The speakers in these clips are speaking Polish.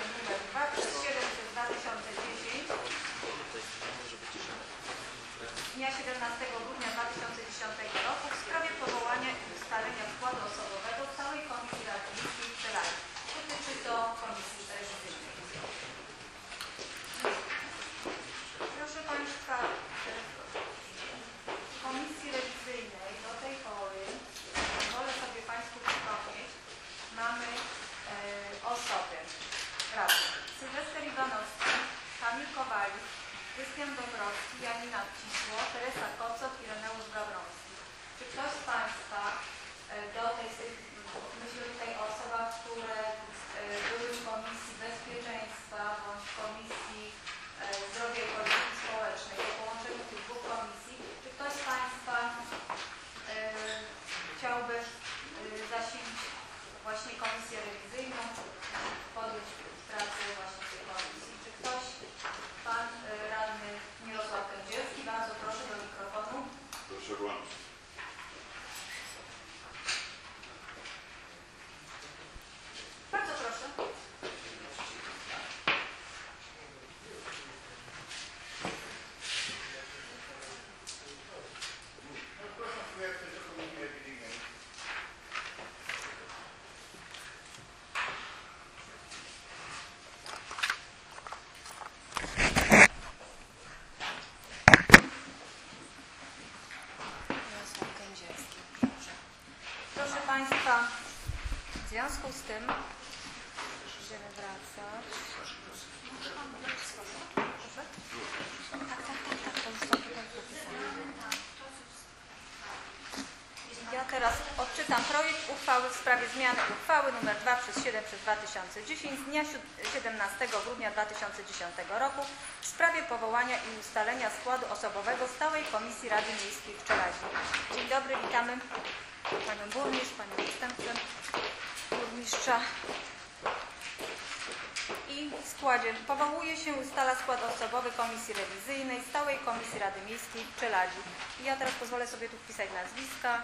nr 2/7/2010 dnia 17 grudnia 2010 roku w sprawie powołania i ustalenia składu osobowego całej Komisji Rady Miejskiej w Czelawie. Dotyczy to Komisji Rewizyjnej. Proszę Państwa, w Komisji Rewizyjnej do tej pory, pozwolę sobie Państwu przypomnieć, mamy osoby radnych: Sylwester Iwanowski, Kamil Kowalik, Krystian Dąbrowski, Janina Wcisło, Teresa Kocot i Ireneusz Gawroński. Czy ktoś z Państwa do tej, myślę tutaj o osobach, które były w Komisji Bezpieczeństwa bądź w Komisji Zdrowia i Polityki Społecznej, po połączeniu tych dwóch komisji, czy ktoś z Państwa chciałby zasilić właśnie Komisję Rewizyjną, podjąć pracę właśnie w tej komisji? Czy ktoś? Pan radny Mirosław Kędzierski, bardzo proszę do mikrofonu. Proszę włączyć. Bardzo proszę. Proszę Państwa, w związku z tym będziemy wracać. Proszę? Tak, to już są tutaj zapisane. Ja teraz odczytam projekt uchwały w sprawie zmiany uchwały nr 2/7/2010 z dnia 17 grudnia 2010 roku w sprawie powołania i ustalenia składu osobowego Stałej Komisji Rady Miejskiej w Czelawie. Dzień dobry, witamy Panią Burmistrz, Panią Zastępcę Burmistrza. I w składzie powołuje się, ustala skład osobowy Komisji Rewizyjnej Stałej Komisji Rady Miejskiej w Czelawie. I ja teraz pozwolę sobie tu wpisać nazwiska.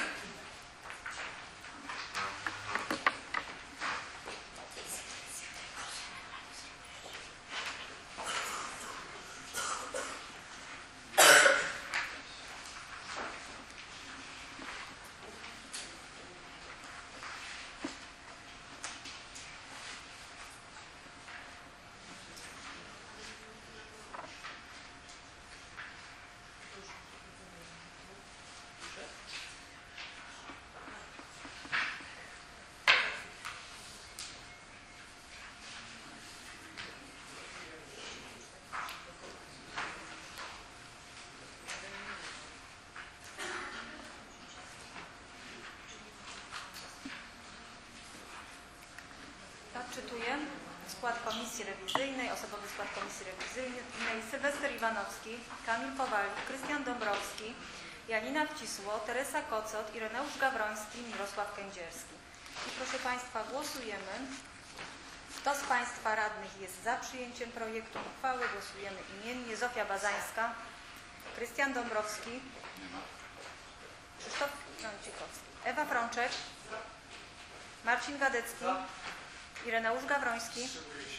Odczytuję skład Komisji Rewizyjnej, osobowy skład Komisji Rewizyjnej: Sylwester Iwanowski, Kamil Kowalik, Krystian Dąbrowski, Janina Wcisło, Teresa Kocot, Ireneusz Gawroński, Mirosław Kędzierski. I proszę Państwa, głosujemy. Kto z Państwa radnych jest za przyjęciem projektu uchwały? Głosujemy imiennie. Zofia Bazańska, Krystian Dąbrowski, Krzysztof Frącikowski, Ewa Frączek, Marcin Wadecki, Ireneusz Gawroński,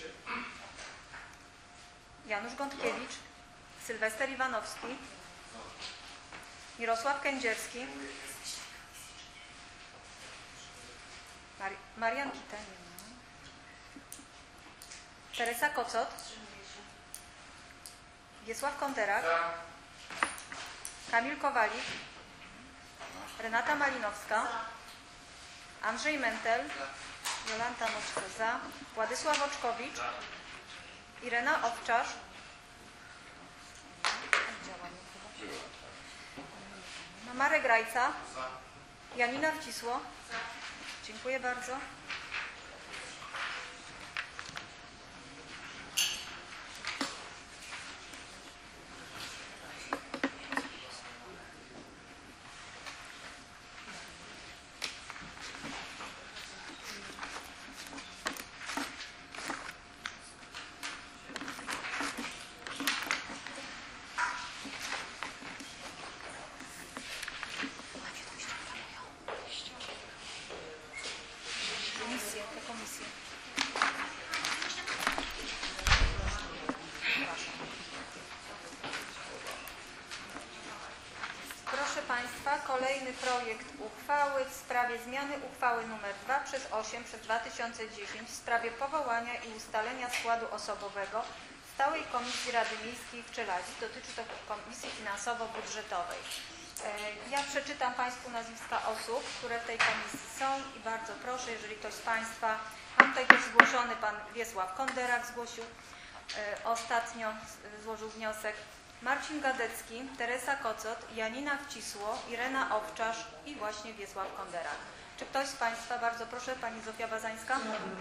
Janusz Gądkiewicz, Sylwester Iwanowski, Mirosław Kędzierski, Marian Kita, nie ma, Teresa Kocot, Wiesław Konterak, Kamil Kowalik, Renata Malinowska, Andrzej Mentel, Jolanta Moczko za, Władysław Oczkowicz, Irena Owczarz, Marek Rajca, Janina Wcisło. Dziękuję bardzo. projekt uchwały w sprawie zmiany uchwały nr 2/8/2010 w sprawie powołania i ustalenia składu osobowego Stałej Komisji Rady Miejskiej w Czeladzi. Dotyczy to Komisji Finansowo-Budżetowej. Ja przeczytam Państwu nazwiska osób, które w tej komisji są i bardzo proszę, jeżeli ktoś z Państwa, mam tutaj też zgłoszony Pan Wiesław Konderak zgłosił, ostatnio złożył wniosek, Marcin Gadecki, Teresa Kocot, Janina Wcisło, Irena Owczarz i właśnie Wiesław Konderak. Czy ktoś z Państwa, bardzo proszę, Pani Zofia Bazańska?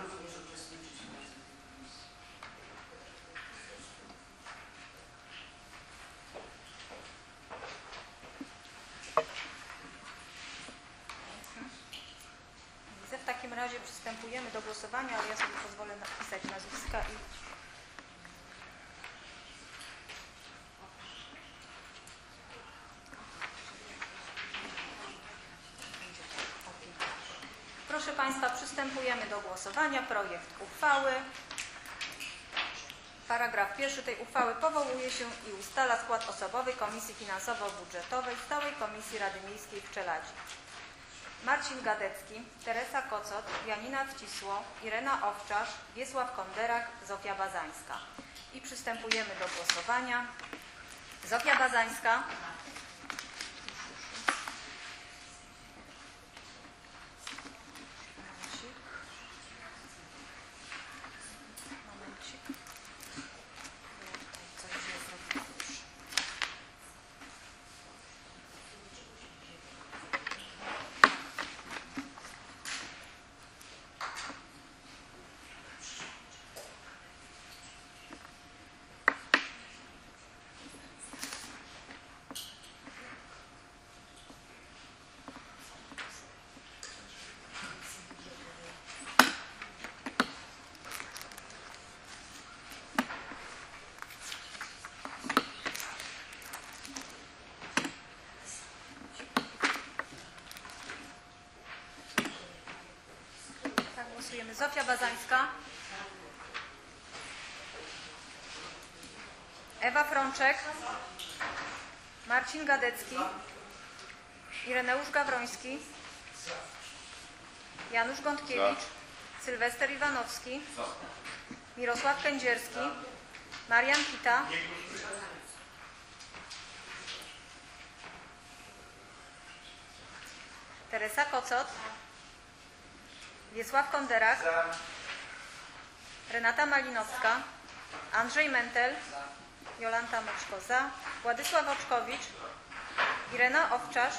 W takim razie przystępujemy do głosowania, ale ja sobie pozwolę napisać nazwiska i proszę Państwa, przystępujemy do głosowania. Projekt uchwały. Paragraf 1 tej uchwały powołuje się i ustala skład osobowy Komisji Finansowo-Budżetowej Stałej Komisji Rady Miejskiej w Czeladzi. Marcin Gadecki, Teresa Kocot, Janina Wcisło, Irena Owczarz, Wiesław Konderak, Zofia Bazańska. I przystępujemy do głosowania. Zofia Bazańska. Głosujemy. Zofia Bazańska. Ewa Frączek. Marcin Gadecki. Ireneusz Gawroński. Janusz Gądkiewicz. Sylwester Iwanowski. Mirosław Kędzierski. Marian Kita. Teresa Kocot. Wiesław Konderak. Renata Malinowska. Andrzej Mentel. Jolanta Moczko za. Władysław Oczkowicz. Irena Owczarz.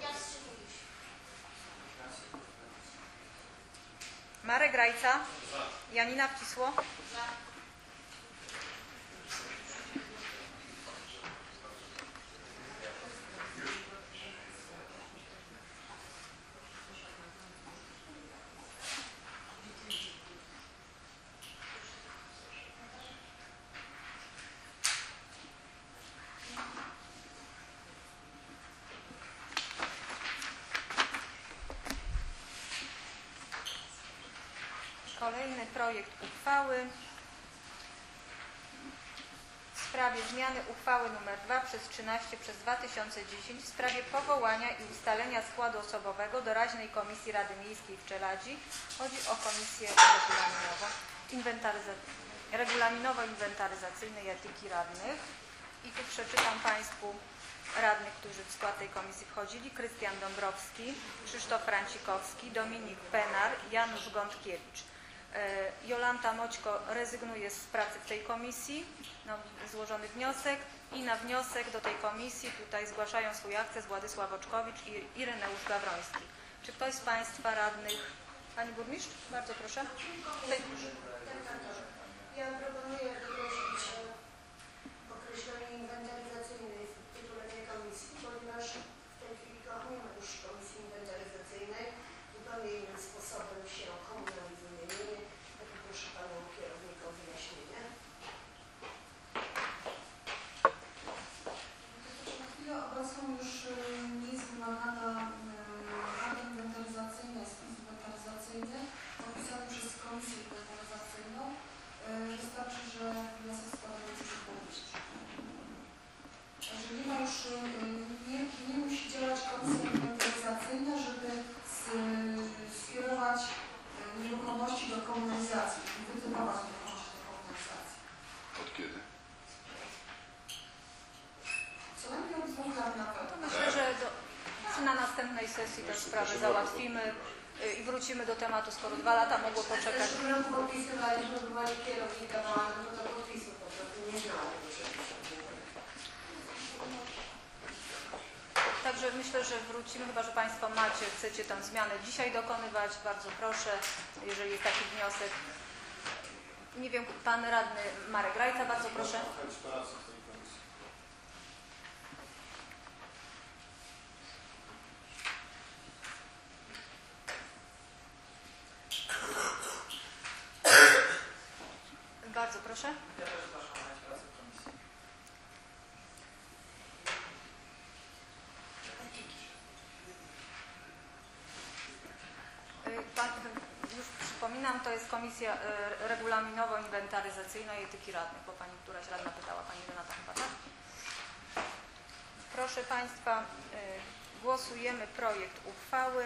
Marek Rajca. Janina Wcisło. Kolejny projekt uchwały w sprawie zmiany uchwały nr 2/13/2010 w sprawie powołania i ustalenia składu osobowego doraźnej Komisji Rady Miejskiej w Czeladzi. Chodzi o komisję regulaminowo-inwentaryzacyjnej etyki radnych. I tu przeczytam Państwu radnych, którzy w skład tej komisji wchodzili. Krystian Dąbrowski, Krzysztof Francikowski, Dominik Penar, Janusz Gądkiewicz. Jolanta Moćko rezygnuje z pracy w tej komisji, złożony wniosek i na wniosek do tej komisji tutaj zgłaszają swój akces Władysław Oczkowicz i Ireneusz Gawroński. Czy ktoś z Państwa radnych? Pani burmistrz? Bardzo proszę. Ja proponuję wykreślić określenie inwentaryzacyjnej w tytule tej komisji, ponieważ w tej chwili nie ma już komisji inwentaryzacyjnej. Zupełnie innym sposobem się komunalizuje mienie. Proszę Panu kierownika o wyjaśnienie. Na chwilę obecną już nie jest wymagana rada inwentaryzacyjna, spis inwentaryzacyjny opisany przez komisję inwentaryzacyjną. załatwimy i wrócimy do tematu, skoro 2 lata mogło poczekać. W tym roku podpisywaliśmy, próbowali kierownika, no to podpisu po prostu nie znało. Także myślę, że wrócimy, chyba że Państwo chcecie tę zmianę dzisiaj dokonywać. Bardzo proszę, jeżeli jest taki wniosek. Nie wiem, Pan Radny Marek Rajca, bardzo proszę. Bardzo proszę. Ja też zgłaszam chęć pracy w komisji. Już przypominam, to jest Komisja Regulaminowo-Inwentaryzacyjna i Etyki Radnych, bo Pani któraś radna pytała, Pani Renata chyba, tak? Proszę Państwa, głosujemy projekt uchwały.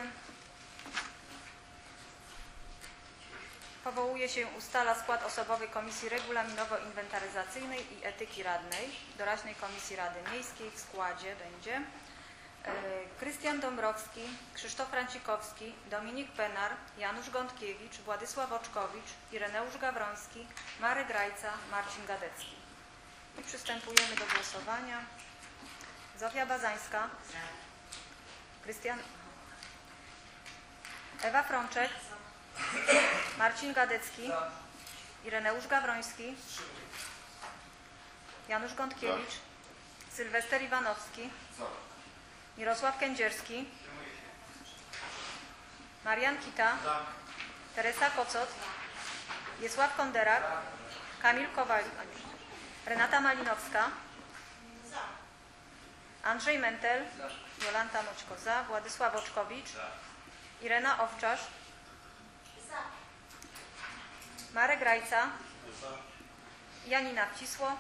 Powołuje się, ustala skład osobowy Komisji Regulaminowo-Inwentaryzacyjnej i Etyki Radnej, doraźnej Komisji Rady Miejskiej. W składzie będzie Krystian Dąbrowski, Krzysztof Francikowski, Dominik Penar, Janusz Gądkiewicz, Władysław Oczkowicz, Ireneusz Gawroński, Marek Rajca, Marcin Gadecki. I przystępujemy do głosowania. Zofia Bazańska, Ewa Frączek, Marcin Gadecki, Ireneusz Gawroński, Janusz Gądkiewicz, Sylwester Iwanowski, Mirosław Kędzierski, Marian Kita, Teresa Kocot, Wiesław Konderak, Kamil Kowalik, Renata Malinowska, Andrzej Mentel, Jolanta Moćko za, Władysław Oczkowicz, Irena Owczarz, Marek Rajca, Janina Wcisło,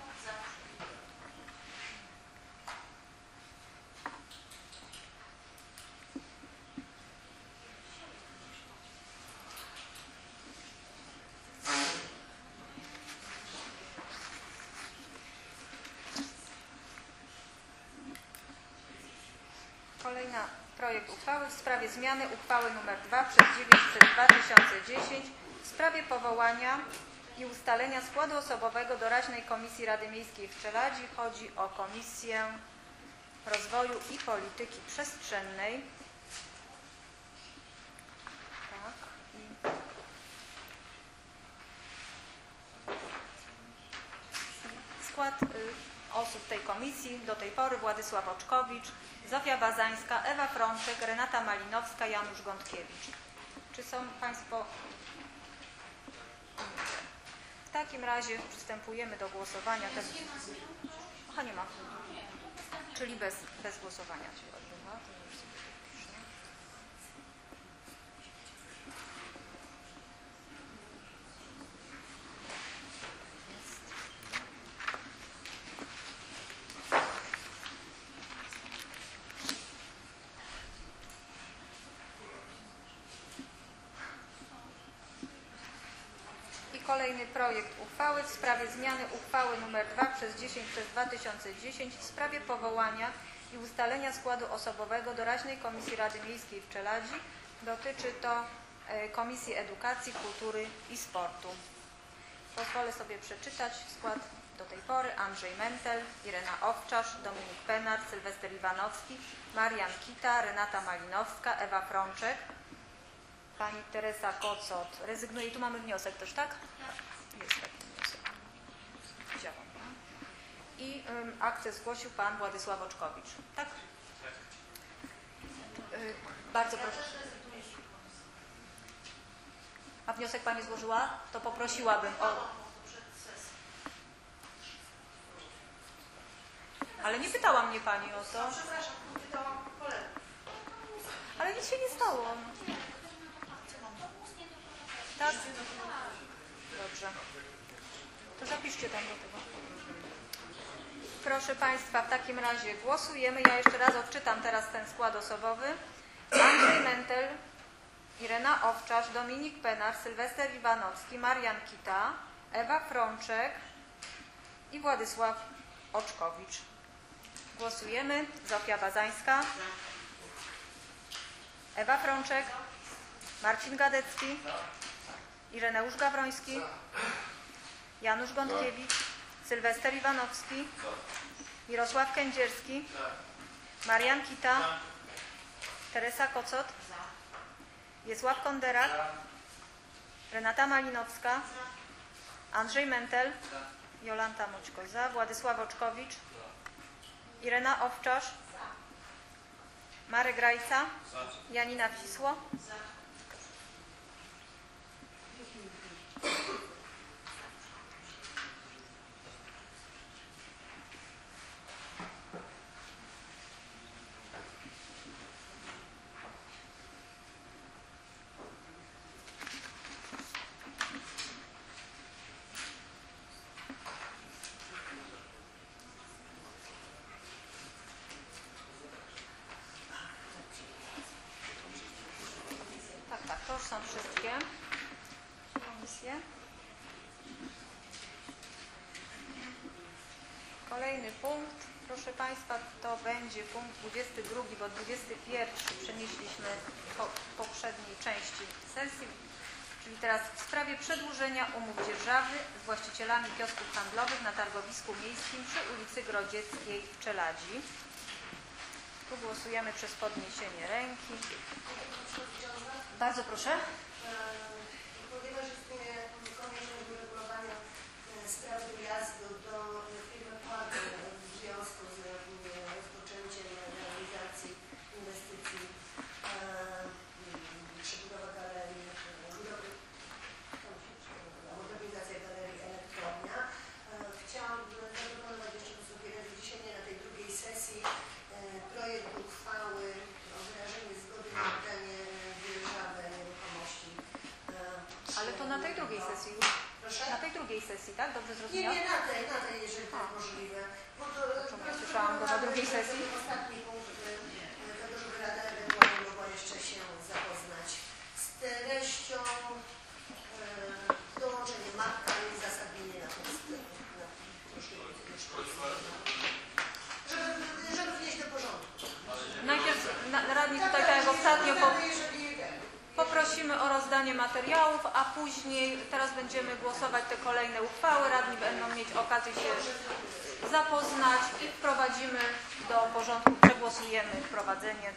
Kolejna projekt uchwały w sprawie zmiany uchwały nr 2/9/2010 w sprawie powołania i ustalenia składu osobowego doraźnej Komisji Rady Miejskiej w Czeladzi. Chodzi o Komisję Rozwoju i Polityki Przestrzennej. Tak. Skład osób tej komisji do tej pory: Władysław Oczkowicz, Zofia Bazańska, Ewa Frączek, Renata Malinowska, Janusz Gądkiewicz. Czy są Państwo? W takim razie przystępujemy do głosowania. Aha, nie ma. Czyli bez głosowania się odbywa. To już sobie piszę. Kolejny projekt uchwały w sprawie zmiany uchwały nr 2/10/2010 w sprawie powołania i ustalenia składu osobowego doraźnej Komisji Rady Miejskiej w Czeladzi. Dotyczy to Komisji Edukacji, Kultury i Sportu. Pozwolę sobie przeczytać skład do tej pory: Andrzej Mentel, Irena Owczarz, Dominik Penar, Sylwester Iwanowski, Marian Kita, Renata Malinowska, Ewa Frączek, Pani Teresa Kocot rezygnuje. I tu mamy wniosek też, tak? Jest taki wniosek. Widziałam. I akcję zgłosił Pan Władysław Oczkowicz. Tak? Bardzo proszę. A wniosek Pani złożyła? To poprosiłabym o... Ale nie pytała mnie Pani o to. Przepraszam, pytałam kolegów. Ale nic się nie stało. Tak? Dobrze. To zapiszcie tam do tego. Proszę Państwa, w takim razie głosujemy. Ja jeszcze raz odczytam teraz ten skład osobowy. Andrzej Mentel, Irena Owczarz, Dominik Penar, Sylwester Iwanowski, Marian Kita, Ewa Frączek i Władysław Oczkowicz. Głosujemy. Zofia Bazańska. Ewa Frączek, Marcin Gadecki, Ireneusz Gawroński, Janusz Gądkiewicz, Sylwester Iwanowski, Mirosław Kędzierski, Marian Kita, Teresa Kocot, Wiesław Konderak, Renata Malinowska, Andrzej Mentel, Jolanta Moćko za, Władysław Oczkowicz, Irena Owczarz, Marek Rajca, Janina Wisło, to już są wszystkie komisje. Kolejny punkt, proszę Państwa, to będzie punkt 22, bo 21 przenieśliśmy po poprzedniej części sesji, czyli teraz w sprawie przedłużenia umów dzierżawy z właścicielami kiosków handlowych na targowisku miejskim przy ulicy Grodzieckiej w Czeladzi. Tu głosujemy przez podniesienie ręki. Bardzo proszę. Ponieważ istnieje konieczność uregulowania sprawy wjazdu do firmy Płatu w związku z rozpoczęciem realizacji inwestycji przebudowa galerii, modernizacja galerii Elektrownia, chciałam zaproponować jeszcze wyraźnie na tej drugiej sesji projekt uchwały o wyrażeniu zgody na oddanie dzierżawy nieruchomości. Ale to na tej drugiej sesji już. Proszę? Na tej drugiej sesji, tak? Dobrze zrozumiałam? Nie, na tej, jeżeli to jest możliwe. Bo to, ja słyszałam go na drugiej sesji. Ostatni punkt tego, żeby Rada ewentualnie mogła jeszcze się zapoznać z treścią, dołączenie mapka i uzasadnienie na tekst. Żeby wnieść do porządku. Najpierw radni tutaj, tak jak ostatnio, poprosimy o rozdanie materiałów, a później teraz będziemy głosować te kolejne uchwały. Radni będą mieć okazję się zapoznać i wprowadzimy do porządku, przegłosujemy wprowadzenie.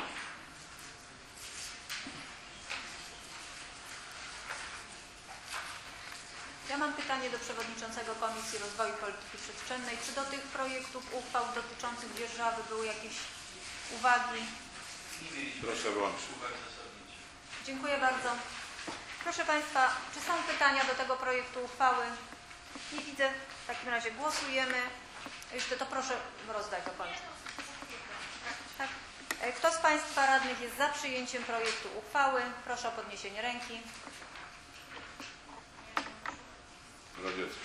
Ja mam pytanie do przewodniczącego Komisji Rozwoju Polityki Przestrzennej. Czy do tych projektów uchwał dotyczących dzierżawy były jakieś uwagi? Proszę włączyć. Dziękuję bardzo. Proszę Państwa, czy są pytania do tego projektu uchwały? Nie widzę. W takim razie głosujemy. Jeszcze to proszę rozdać do końca. Tak. Kto z Państwa radnych jest za przyjęciem projektu uchwały? Proszę o podniesienie ręki. Radziecka.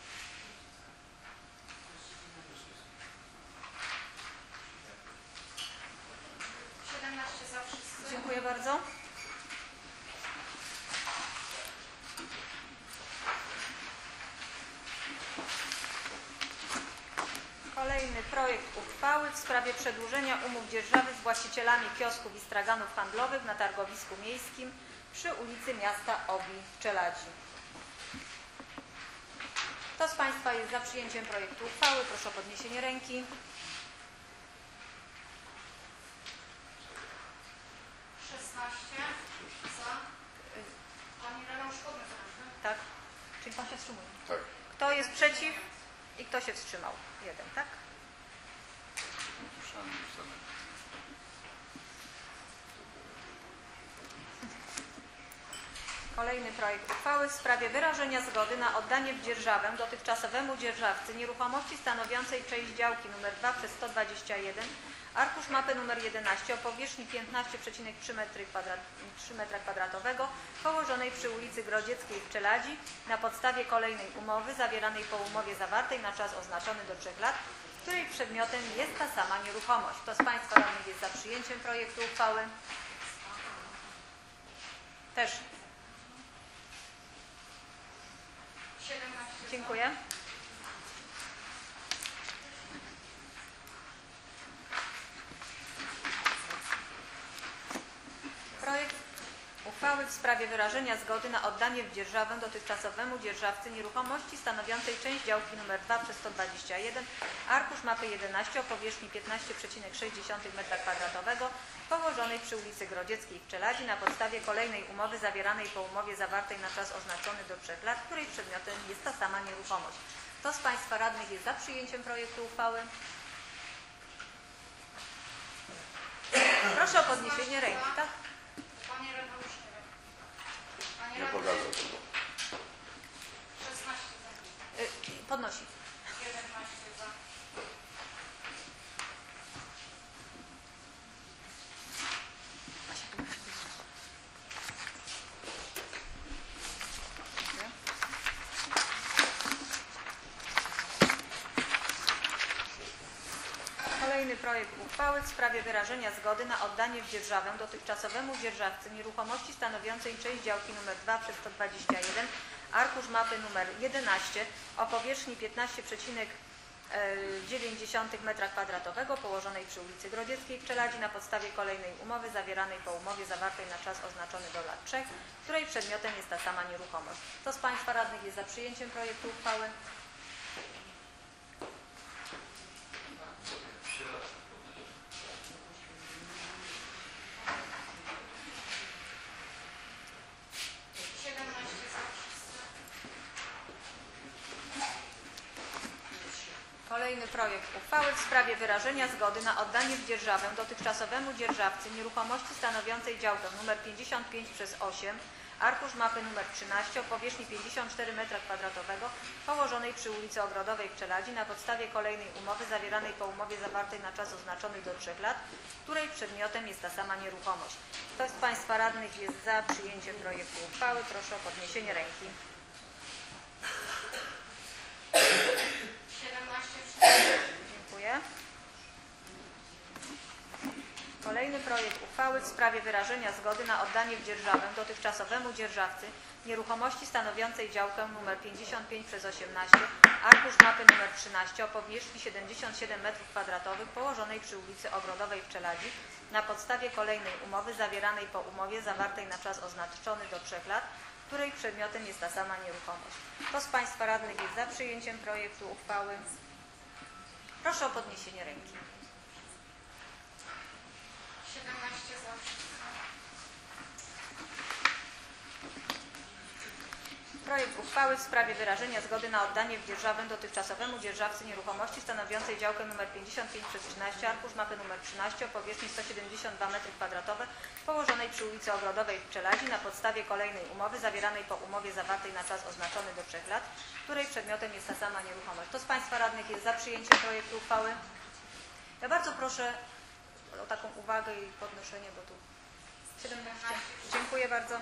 Dziękuję bardzo. Kolejny projekt uchwały w sprawie przedłużenia umów dzierżawy z właścicielami kiosków i straganów handlowych na targowisku miejskim przy ulicy Miasta Obi w Czeladzi. Kto z Państwa jest za przyjęciem projektu uchwały? Proszę o podniesienie ręki. Tak? Czyli Pan się wstrzymuje? Tak. Kto jest przeciw i kto się wstrzymał? Jeden, tak? Kolejny projekt uchwały w sprawie wyrażenia zgody na oddanie w dzierżawę dotychczasowemu dzierżawcy nieruchomości stanowiącej część działki nr 2 przez 121, arkusz mapy nr 11 o powierzchni 15,3 m2 położonej przy ulicy Grodzieckiej w Czeladzi na podstawie kolejnej umowy zawieranej po umowie zawartej na czas oznaczony do 3 lat, której przedmiotem jest ta sama nieruchomość. Kto z Państwa radnych jest za przyjęciem projektu uchwały? Też. Dziękuję. w sprawie wyrażenia zgody na oddanie w dzierżawę dotychczasowemu dzierżawcy nieruchomości stanowiącej część działki nr 2 przez 121, arkusz mapy 11 o powierzchni 15,6 m2 położonej przy ulicy Grodzieckiej w Czeladzi na podstawie kolejnej umowy zawieranej po umowie zawartej na czas oznaczony do 3 lat, której przedmiotem jest ta sama nieruchomość. Kto z Państwa radnych jest za przyjęciem projektu uchwały? Proszę o podniesienie ręki, tak? Panie radny, Panie Nie radny, pokażę tego. 16 za, Podnosi. 11 za. Kolejny projekt uchwały w sprawie wyrażenia zgody na oddanie w dzierżawę dotychczasowemu dzierżawcy nieruchomości stanowiącej część działki nr 2 przez 121, arkusz mapy nr 11 o powierzchni 15,9 m2 położonej przy ulicy Grodzieckiej w Czeladzi na podstawie kolejnej umowy zawieranej po umowie zawartej na czas oznaczony do lat 3, której przedmiotem jest ta sama nieruchomość. Kto z Państwa radnych jest za przyjęciem projektu uchwały? Kolejny projekt uchwały w sprawie wyrażenia zgody na oddanie w dzierżawę dotychczasowemu dzierżawcy nieruchomości stanowiącej działkę nr 55 przez 8, arkusz mapy nr 13 o powierzchni 54 m2 położonej przy ulicy Ogrodowej w Czeladzi na podstawie kolejnej umowy zawieranej po umowie zawartej na czas oznaczony do 3 lat, której przedmiotem jest ta sama nieruchomość. Kto z Państwa radnych jest za przyjęciem projektu uchwały? Proszę o podniesienie ręki. 17 Dziękuję. Kolejny projekt uchwały w sprawie wyrażenia zgody na oddanie w dzierżawę dotychczasowemu dzierżawcy nieruchomości stanowiącej działkę nr 55 przez 18, arkusz mapy nr 13 o powierzchni 77 m2 położonej przy ulicy Ogrodowej w Czeladzi na podstawie kolejnej umowy zawieranej po umowie zawartej na czas oznaczony do 3 lat, której przedmiotem jest ta sama nieruchomość. Kto z Państwa radnych jest za przyjęciem projektu uchwały? Proszę o podniesienie ręki. 17 za. Projekt uchwały w sprawie wyrażenia zgody na oddanie w dzierżawę dotychczasowemu dzierżawcy nieruchomości stanowiącej działkę nr 55 przez 13, arkusz mapy nr 13 o powierzchni 172 m2 położonej przy ulicy Ogrodowej w Czeladzi na podstawie kolejnej umowy zawieranej po umowie zawartej na czas oznaczony do 3 lat, której przedmiotem jest ta sama nieruchomość. Kto z Państwa radnych jest za przyjęciem projektu uchwały? Ja bardzo proszę o taką uwagę i podnoszenie, bo tu 17. Dziękuję bardzo.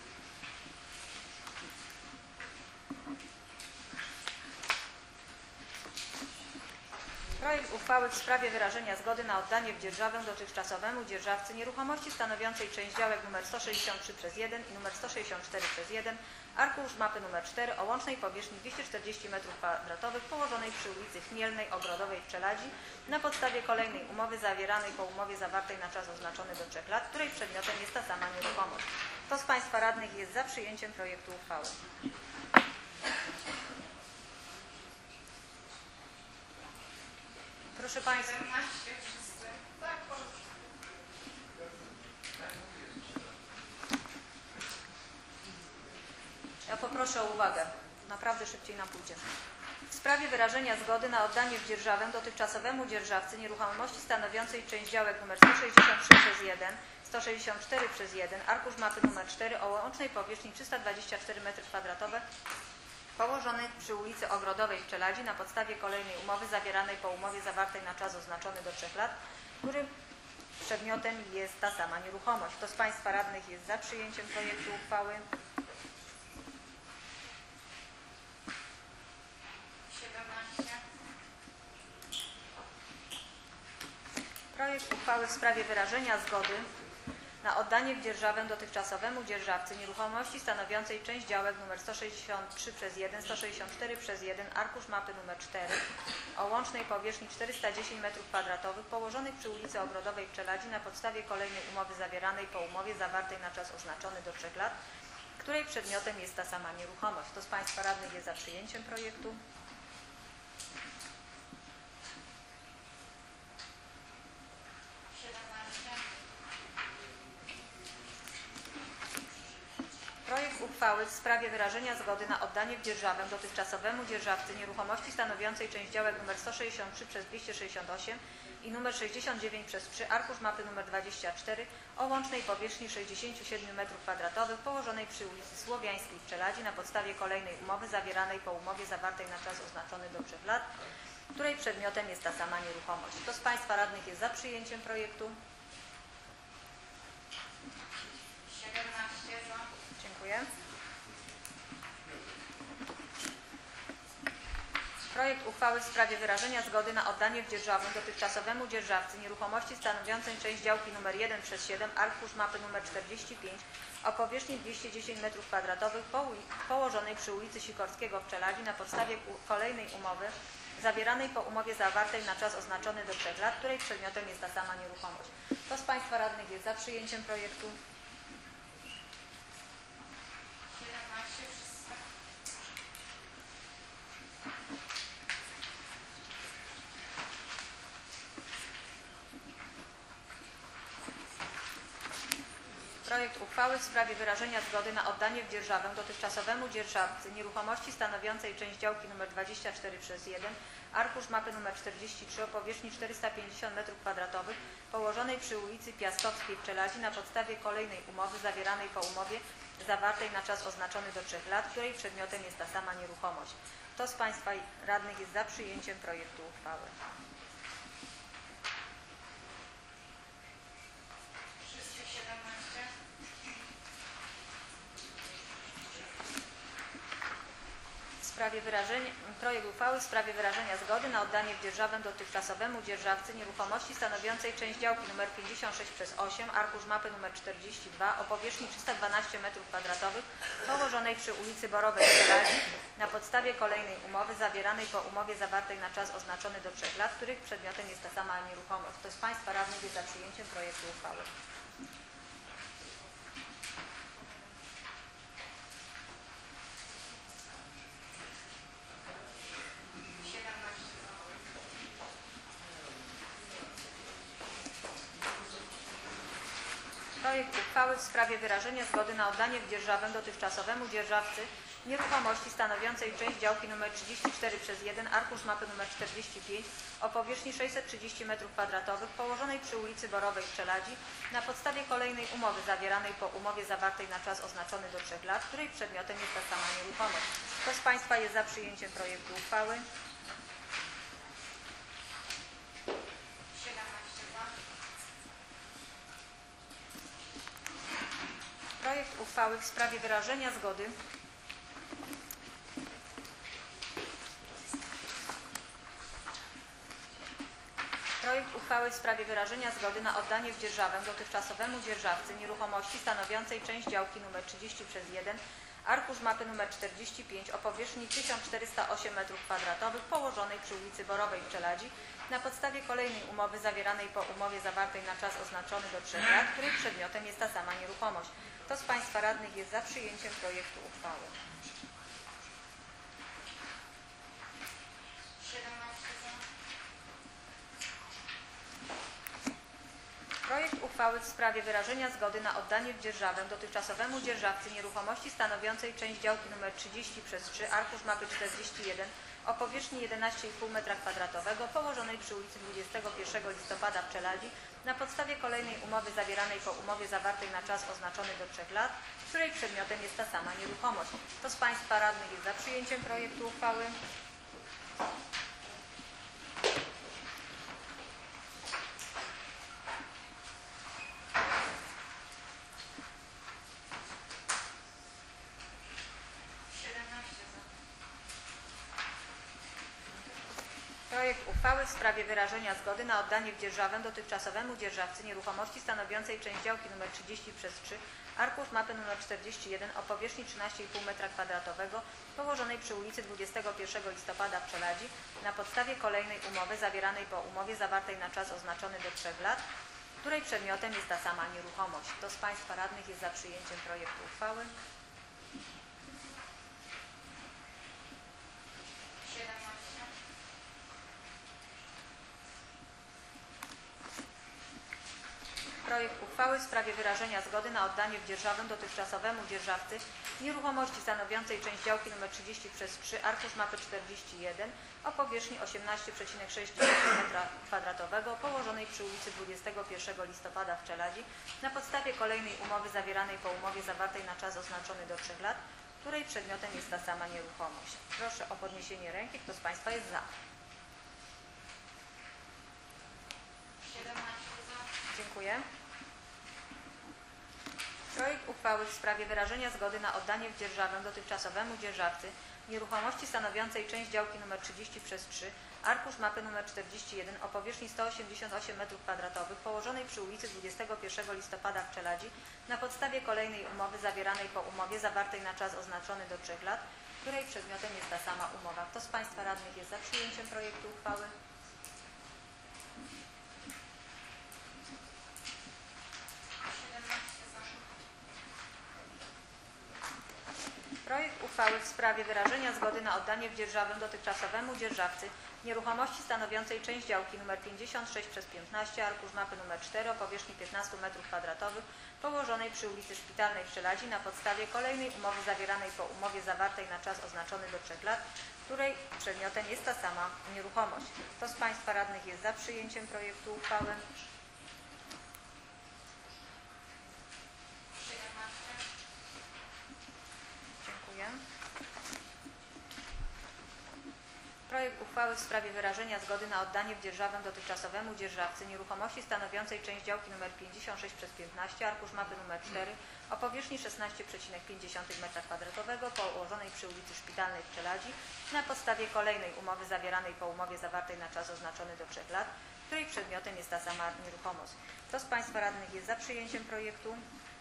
Projekt uchwały w sprawie wyrażenia zgody na oddanie w dzierżawę dotychczasowemu dzierżawcy nieruchomości stanowiącej część działek nr 163 przez 1 i nr 164 przez 1, arkusz mapy nr 4 o łącznej powierzchni 240 m2 położonej przy ulicy Chmielnej Ogrodowej w Czeladzi na podstawie kolejnej umowy zawieranej po umowie zawartej na czas oznaczony do 3 lat, której przedmiotem jest ta sama nieruchomość. Kto z Państwa radnych jest za przyjęciem projektu uchwały? Proszę Państwa. 17 wszyscy. Tak, Ja poproszę o uwagę. Naprawdę szybciej nam pójdzie. W sprawie wyrażenia zgody na oddanie w dzierżawę dotychczasowemu dzierżawcy nieruchomości stanowiącej część działek nr 163 przez 1, 164 przez 1, arkusz mapy nr 4 o łącznej powierzchni 324 m2 położonych przy ulicy Ogrodowej w Czeladzi na podstawie kolejnej umowy zawieranej po umowie zawartej na czas oznaczony do 3 lat, którym przedmiotem jest ta sama nieruchomość. Kto z Państwa radnych jest za przyjęciem projektu uchwały? 17. Projekt uchwały w sprawie wyrażenia zgody na oddanie w dzierżawę dotychczasowemu dzierżawcy nieruchomości stanowiącej część działek nr 163/1, 164/1, arkusz mapy nr 4 o łącznej powierzchni 410 m2 położonych przy ulicy Ogrodowej w Czeladzi na podstawie kolejnej umowy zawieranej po umowie zawartej na czas oznaczony do 3 lat, której przedmiotem jest ta sama nieruchomość. Kto z Państwa radnych jest za przyjęciem projektu? Projekt uchwały w sprawie wyrażenia zgody na oddanie w dzierżawę dotychczasowemu dzierżawcy nieruchomości stanowiącej część działek nr 163/268 i nr 69/3, arkusz mapy nr 24 o łącznej powierzchni 67 m2 położonej przy ulicy Słowiańskiej w Czeladzi na podstawie kolejnej umowy zawieranej po umowie zawartej na czas oznaczony do 3 lat, której przedmiotem jest ta sama nieruchomość. Kto z Państwa radnych jest za przyjęciem projektu? 17 za. Dziękuję. Projekt uchwały w sprawie wyrażenia zgody na oddanie w dzierżawę dotychczasowemu dzierżawcy nieruchomości stanowiącej część działki nr 1/7, arkusz mapy nr 45 o powierzchni 210 m2 położonej przy ulicy Sikorskiego w Czeladzi na podstawie kolejnej umowy zawieranej po umowie zawartej na czas oznaczony do 3 lat, której przedmiotem jest ta sama nieruchomość. Kto z Państwa radnych jest za przyjęciem projektu? 17 wszyscy. Projekt uchwały w sprawie wyrażenia zgody na oddanie w dzierżawę dotychczasowemu dzierżawcy nieruchomości stanowiącej część działki nr 24/1, arkusz mapy nr 43 o powierzchni 450 m2 położonej przy ulicy Piastowskiej w Czeladzi na podstawie kolejnej umowy zawieranej po umowie zawartej na czas oznaczony do 3 lat, której przedmiotem jest ta sama nieruchomość. Kto z Państwa radnych jest za przyjęciem projektu uchwały? Wszyscy 17. Projekt uchwały w sprawie wyrażenia zgody na oddanie w dzierżawę dotychczasowemu dzierżawcy nieruchomości stanowiącej część działki nr 56/8, arkusz mapy nr 42 o powierzchni 312 m2 położonej przy ulicy Borowej w Czeladzi na podstawie kolejnej umowy zawieranej po umowie zawartej na czas oznaczony do 3 lat, których przedmiotem jest ta sama nieruchomość. Kto z Państwa radnych jest za przyjęciem projektu uchwały? 17 za. Projekt uchwały w sprawie wyrażenia zgody na oddanie w dzierżawę dotychczasowemu dzierżawcy nieruchomości stanowiącej część działki nr 34/1, arkusz mapy nr 45 o powierzchni 630 m2 położonej przy ulicy Borowej w Czeladzi na podstawie kolejnej umowy zawieranej po umowie zawartej na czas oznaczony do 3 lat, której przedmiotem jest ta sama nieruchomość. Kto z Państwa jest za przyjęciem projektu uchwały? 17 za. Projekt uchwały w sprawie wyrażenia zgody na oddanie w dzierżawę dotychczasowemu dzierżawcy nieruchomości stanowiącej część działki nr 30/1, arkusz mapy nr 45 o powierzchni 1408 m2 położonej przy ulicy Borowej w Czeladzi na podstawie kolejnej umowy zawieranej po umowie zawartej na czas oznaczony do 3 lat, której przedmiotem jest ta sama nieruchomość. Kto z Państwa radnych jest za przyjęciem projektu uchwały? 17 za. Projekt uchwały w sprawie wyrażenia zgody na oddanie w dzierżawę dotychczasowemu dzierżawcy nieruchomości stanowiącej część działki nr 30/3, arkusz mapy 41 o powierzchni 11,5 m2 położonej przy ulicy 21 listopada w Czeladzi na podstawie kolejnej umowy zawieranej po umowie zawartej na czas oznaczony do 3 lat, której przedmiotem jest ta sama nieruchomość. Kto z Państwa radnych jest za przyjęciem projektu uchwały? 17 za. Projekt uchwały w sprawie wyrażenia zgody na oddanie w dzierżawę dotychczasowemu dzierżawcy nieruchomości stanowiącej część działki nr 30/3, arkusz mapy nr 41 o powierzchni 13,5 m2 położonej przy ulicy 21 listopada w Czeladzi na podstawie kolejnej umowy zawieranej po umowie zawartej na czas oznaczony do 3 lat, której przedmiotem jest ta sama nieruchomość. Kto z Państwa radnych jest za przyjęciem projektu uchwały? 17. Projekt uchwały w sprawie wyrażenia zgody na oddanie w dzierżawę dotychczasowemu dzierżawcy nieruchomości stanowiącej część działki nr 30/3, arkusz mapy 41 o powierzchni 18,6 m2 położonej przy ulicy 21 listopada w Czeladzi na podstawie kolejnej umowy zawieranej po umowie zawartej na czas oznaczony do 3 lat, której przedmiotem jest ta sama nieruchomość. Proszę o podniesienie ręki. Kto z Państwa jest za? 17 za. Dziękuję. Projekt uchwały w sprawie wyrażenia zgody na oddanie w dzierżawę dotychczasowemu dzierżawcy nieruchomości stanowiącej część działki nr 30/3, arkusz mapy nr 41 o powierzchni 188 m2 położonej przy ulicy 21 listopada w Czeladzi na podstawie kolejnej umowy zawieranej po umowie zawartej na czas oznaczony do 3 lat, której przedmiotem jest ta sama umowa. Kto z Państwa radnych jest za przyjęciem projektu uchwały? 17 za. Projekt uchwały w sprawie wyrażenia zgody na oddanie w dzierżawę dotychczasowemu dzierżawcy nieruchomości stanowiącej część działki nr 56/15, arkusz mapy nr 4 o powierzchni 15 m2 położonej przy ulicy Szpitalnej w Czeladzi na podstawie kolejnej umowy zawieranej po umowie zawartej na czas oznaczony do 3 lat, której przedmiotem jest ta sama nieruchomość. Kto z Państwa radnych jest za przyjęciem projektu uchwały? 17. Dziękuję. Projekt uchwały w sprawie wyrażenia zgody na oddanie w dzierżawę dotychczasowemu dzierżawcy nieruchomości stanowiącej część działki nr 56/15, arkusz mapy nr 4 o powierzchni 16,5 m2 położonej przy ulicy Szpitalnej w Czeladzi na podstawie kolejnej umowy zawieranej po umowie zawartej na czas oznaczony do 3 lat, której przedmiotem jest ta sama nieruchomość. Kto z Państwa radnych jest za przyjęciem projektu?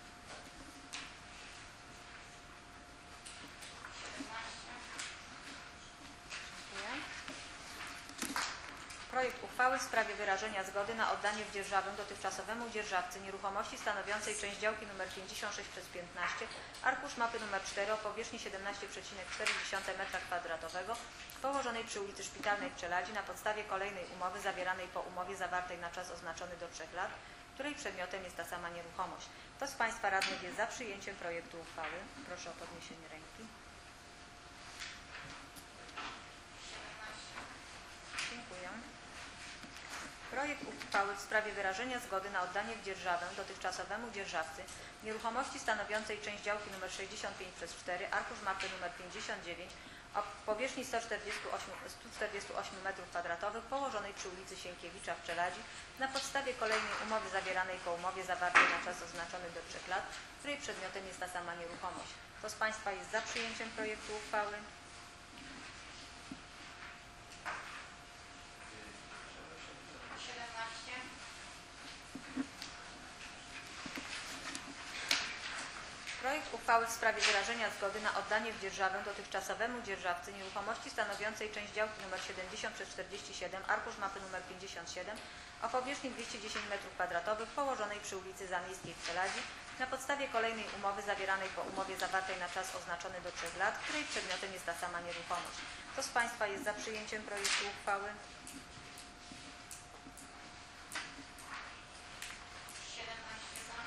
17. Projekt uchwały w sprawie wyrażenia zgody na oddanie w dzierżawę dotychczasowemu dzierżawcy nieruchomości stanowiącej część działki nr 56/15, arkusz mapy nr 4 o powierzchni 17,4 m2 położonej przy ulicy Szpitalnej w Czeladzi na podstawie kolejnej umowy zawieranej po umowie zawartej na czas oznaczony do 3 lat, której przedmiotem jest ta sama nieruchomość. Kto z Państwa radnych jest za przyjęciem projektu uchwały? Proszę o podniesienie ręki. 17. Dziękuję. Projekt uchwały w sprawie wyrażenia zgody na oddanie w dzierżawę dotychczasowemu dzierżawcy nieruchomości stanowiącej część działki nr 65/4, arkusz mapy nr 59 o powierzchni 148 m2 położonej przy ulicy Sienkiewicza w Czeladzi na podstawie kolejnej umowy zawieranej po umowie zawartej na czas oznaczony do 3 lat, której przedmiotem jest ta sama nieruchomość. Kto z Państwa jest za przyjęciem projektu uchwały? 17. Projekt uchwały w sprawie wyrażenia zgody na oddanie w dzierżawę dotychczasowemu dzierżawcy nieruchomości stanowiącej część działki nr 70/47, arkusz mapy nr 57 o powierzchni 210 m2 położonej przy ulicy Zamiejskiej w Czeladzi na podstawie kolejnej umowy zawieranej po umowie zawartej na czas oznaczony do 3 lat, której przedmiotem jest ta sama nieruchomość. Kto z Państwa jest za przyjęciem projektu uchwały? 17 za.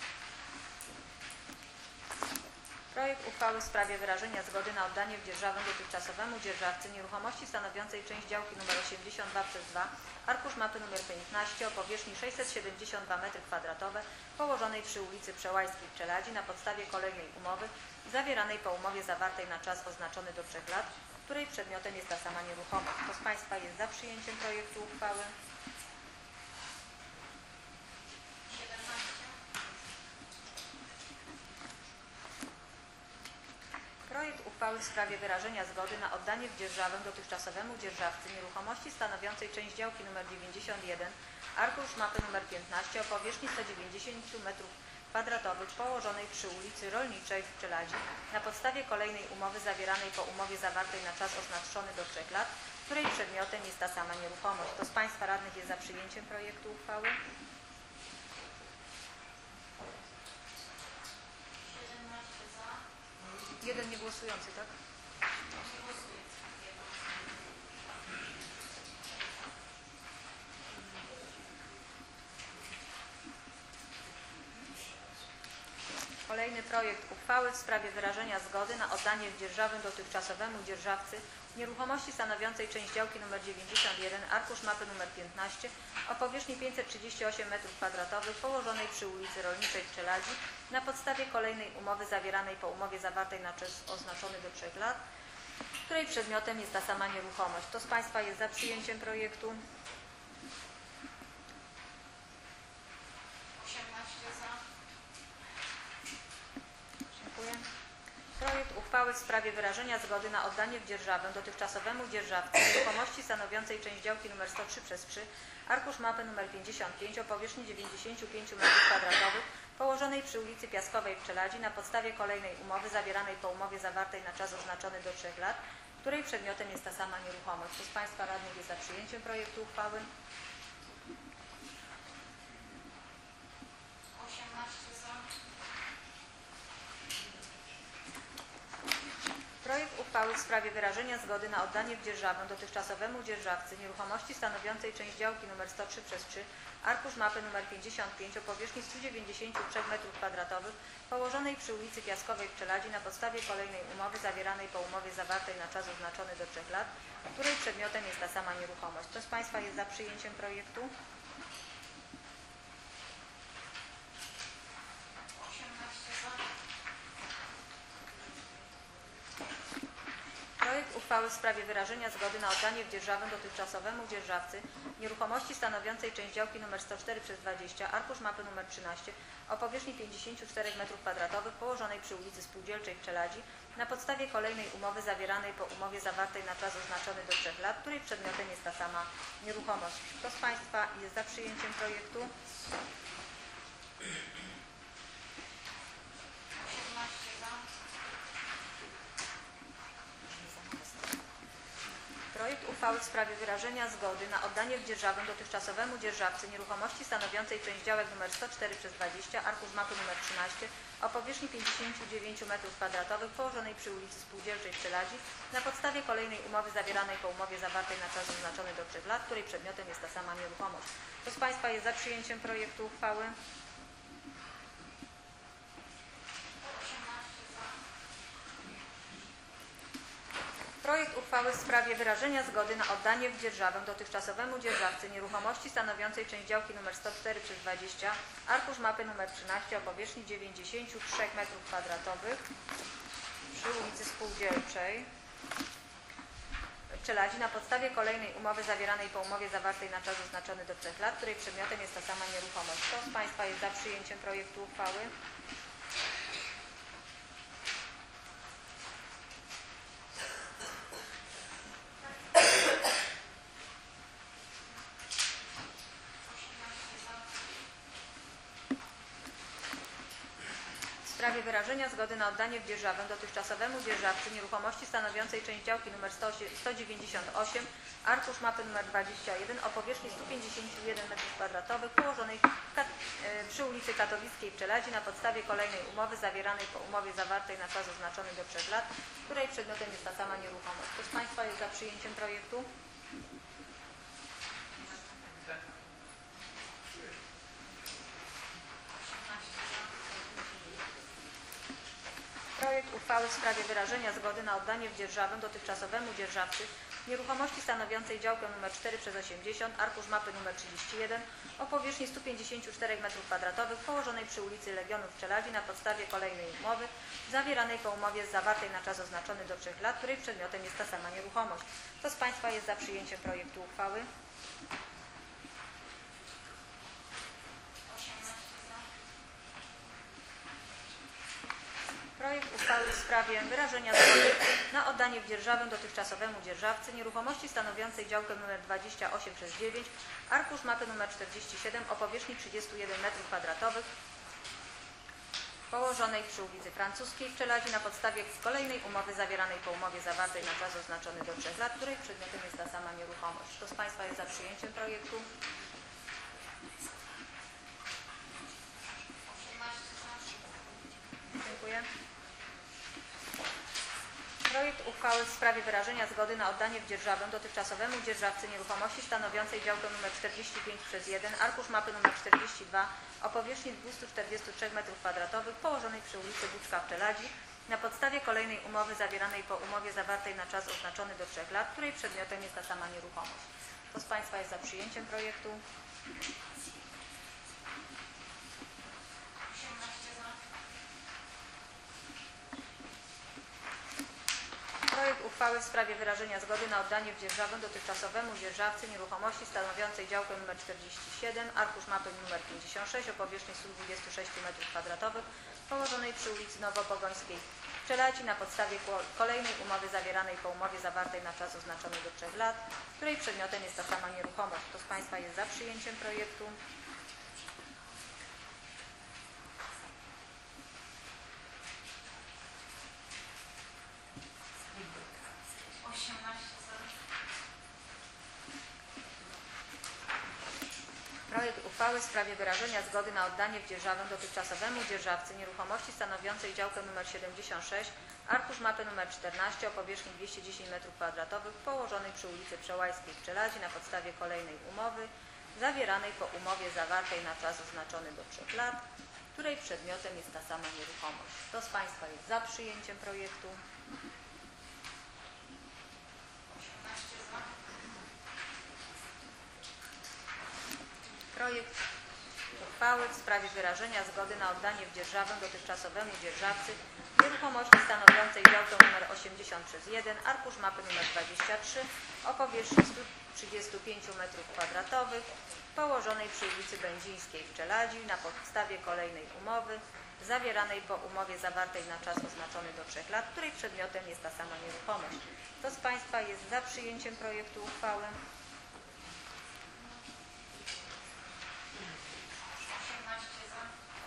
Projekt uchwały w sprawie wyrażenia zgody na oddanie w dzierżawę dotychczasowemu dzierżawcy nieruchomości stanowiącej część działki nr 82/2, arkusz mapy nr 15 o powierzchni 672 m2 położonej przy ulicy Przełajskiej w Czeladzi na podstawie kolejnej umowy zawieranej po umowie zawartej na czas oznaczony do 3 lat, której przedmiotem jest ta sama nieruchomość. Kto z Państwa jest za przyjęciem projektu uchwały? 17. Projekt uchwały uchwały w sprawie wyrażenia zgody na oddanie w dzierżawę dotychczasowemu dzierżawcy nieruchomości stanowiącej część działki nr 91, arkusz mapy nr 15 o powierzchni 190 m2 położonej przy ulicy Rolniczej w Czeladzi na podstawie kolejnej umowy zawieranej po umowie zawartej na czas oznaczony do 3 lat, której przedmiotem jest ta sama nieruchomość. Kto z Państwa radnych jest za przyjęciem projektu uchwały? 17 za. Jeden niegłosujący, tak? Nie głosuję. Kolejny projekt uchwały w sprawie wyrażenia zgody na oddanie w dzierżawę dotychczasowemu dzierżawcy nieruchomości stanowiącej część działki nr 91, arkusz mapy nr 15 o powierzchni 538 m2 położonej przy ulicy Rolniczej w Czeladzi na podstawie kolejnej umowy zawieranej po umowie zawartej na czas oznaczony do 3 lat, której przedmiotem jest ta sama nieruchomość. Kto z Państwa jest za przyjęciem projektu? 18 za. Dziękuję. Projekt uchwały w sprawie wyrażenia zgody na oddanie w dzierżawę dotychczasowemu dzierżawcy nieruchomości stanowiącej część działki nr 103/3, arkusz mapy nr 55 o powierzchni 95 m2 położonej przy ulicy Piaskowej w Czeladzi na podstawie kolejnej umowy zawieranej po umowie zawartej na czas oznaczony do 3 lat, której przedmiotem jest ta sama nieruchomość. Kto z Państwa radnych jest za przyjęciem projektu uchwały? 18 za. Projekt uchwały w sprawie wyrażenia zgody na oddanie w dzierżawę dotychczasowemu dzierżawcy nieruchomości stanowiącej część działki nr 103/3, arkusz mapy nr 55 o powierzchni 193 m2 położonej przy ulicy Piaskowej w Czeladzi na podstawie kolejnej umowy zawieranej po umowie zawartej na czas oznaczony do 3 lat, której przedmiotem jest ta sama nieruchomość. Kto z Państwa jest za przyjęciem projektu? 18 za. Projekt uchwały w sprawie wyrażenia zgody na oddanie w dzierżawę dotychczasowemu dzierżawcy nieruchomości stanowiącej część działki nr 104/20, arkusz mapy nr 13 o powierzchni 54 m2 położonej przy ulicy Spółdzielczej w Czeladzi na podstawie kolejnej umowy zawieranej po umowie zawartej na czas oznaczony do 3 lat, której przedmiotem jest ta sama nieruchomość. Kto z Państwa jest za przyjęciem projektu? 18 za. Projekt uchwały w sprawie wyrażenia zgody na oddanie w dzierżawę dotychczasowemu dzierżawcy nieruchomości stanowiącej część działek nr 104/20, arkusz mapy nr 13 o powierzchni 59 m2 położonej przy ulicy Spółdzielczej w Czeladzi na podstawie kolejnej umowy zawieranej po umowie zawartej na czas oznaczony do 3 lat, której przedmiotem jest ta sama nieruchomość. Kto z Państwa jest za przyjęciem projektu uchwały? 18 za. Projekt uchwały w sprawie wyrażenia zgody na oddanie w dzierżawę dotychczasowemu dzierżawcy nieruchomości stanowiącej część działki nr 104/20, arkusz mapy nr 13 o powierzchni 93 m2 przy ulicy Spółdzielczej w Czeladzi na podstawie kolejnej umowy zawieranej po umowie zawartej na czas oznaczony do 3 lat, której przedmiotem jest ta sama nieruchomość. Kto z Państwa jest za przyjęciem projektu uchwały? 18 za. W sprawie wyrażenia zgody na oddanie w dzierżawę dotychczasowemu dzierżawcy nieruchomości stanowiącej część działki nr 198, arkusz mapy nr 21 o powierzchni 151 m2 położonej przy ulicy Katowickiej w Czeladzi na podstawie kolejnej umowy zawieranej po umowie zawartej na czas oznaczony do 3 lat, której przedmiotem jest ta sama nieruchomość. Kto z Państwa jest za przyjęciem projektu? 18 za. Projekt uchwały w sprawie wyrażenia zgody na oddanie w dzierżawę dotychczasowemu dzierżawcy nieruchomości stanowiącej działkę nr 4/80, arkusz mapy nr 31 o powierzchni 154 m2 położonej przy ulicy Legionów w Czeladzi na podstawie kolejnej umowy zawieranej po umowie zawartej na czas oznaczony do 3 lat, której przedmiotem jest ta sama nieruchomość. Kto z Państwa jest za przyjęciem projektu uchwały? 18 za. Projekt uchwały w sprawie wyrażenia zgody na oddanie w dzierżawę dotychczasowemu dzierżawcy nieruchomości stanowiącej działkę nr 28/9, arkusz mapy nr 47 o powierzchni 31 m2, położonej przy ulicy Francuskiej w Czeladzi na podstawie kolejnej umowy zawieranej po umowie zawartej na czas oznaczony do 3 lat, której przedmiotem jest ta sama nieruchomość. Kto z Państwa jest za przyjęciem projektu? 18 za. Dziękuję. Projekt uchwały w sprawie wyrażenia zgody na oddanie w dzierżawę dotychczasowemu dzierżawcy nieruchomości stanowiącej działkę nr 45/1, arkusz mapy nr 42 o powierzchni 243 m2 położonej przy ulicy Buczka w Czeladzi na podstawie kolejnej umowy zawieranej po umowie zawartej na czas oznaczony do 3 lat, której przedmiotem jest ta sama nieruchomość. Kto z Państwa jest za przyjęciem projektu? 18 za. Projekt uchwały w sprawie wyrażenia zgody na oddanie w dzierżawę dotychczasowemu dzierżawcy nieruchomości stanowiącej działkę nr 47, arkusz mapy nr 56 o powierzchni 126 m2 położonej przy ulicy Nowopogońskiej w Czeladzi na podstawie kolejnej umowy zawieranej po umowie zawartej na czas oznaczony do 3 lat, której przedmiotem jest ta sama nieruchomość. Kto z Państwa jest za przyjęciem projektu? 18 za. Projekt uchwały w sprawie wyrażenia zgody na oddanie w dzierżawę dotychczasowemu dzierżawcy nieruchomości stanowiącej działkę nr 76, arkusz mapy nr 14 o powierzchni 210 m2 położonej przy ulicy Przełajskiej w Czeladzi na podstawie kolejnej umowy zawieranej po umowie zawartej na czas oznaczony do 3 lat, której przedmiotem jest ta sama nieruchomość. Kto z Państwa jest za przyjęciem projektu? 18 za. Projekt uchwały w sprawie wyrażenia zgody na oddanie w dzierżawę dotychczasowemu dzierżawcy nieruchomości stanowiącej działkę nr 80/1, arkusz mapy nr 23 o powierzchni 135 m2 położonej przy ulicy Będzińskiej w Czeladzi na podstawie kolejnej umowy zawieranej po umowie zawartej na czas oznaczony do 3 lat, której przedmiotem jest ta sama nieruchomość. Kto z Państwa jest za przyjęciem projektu uchwały? 18 za.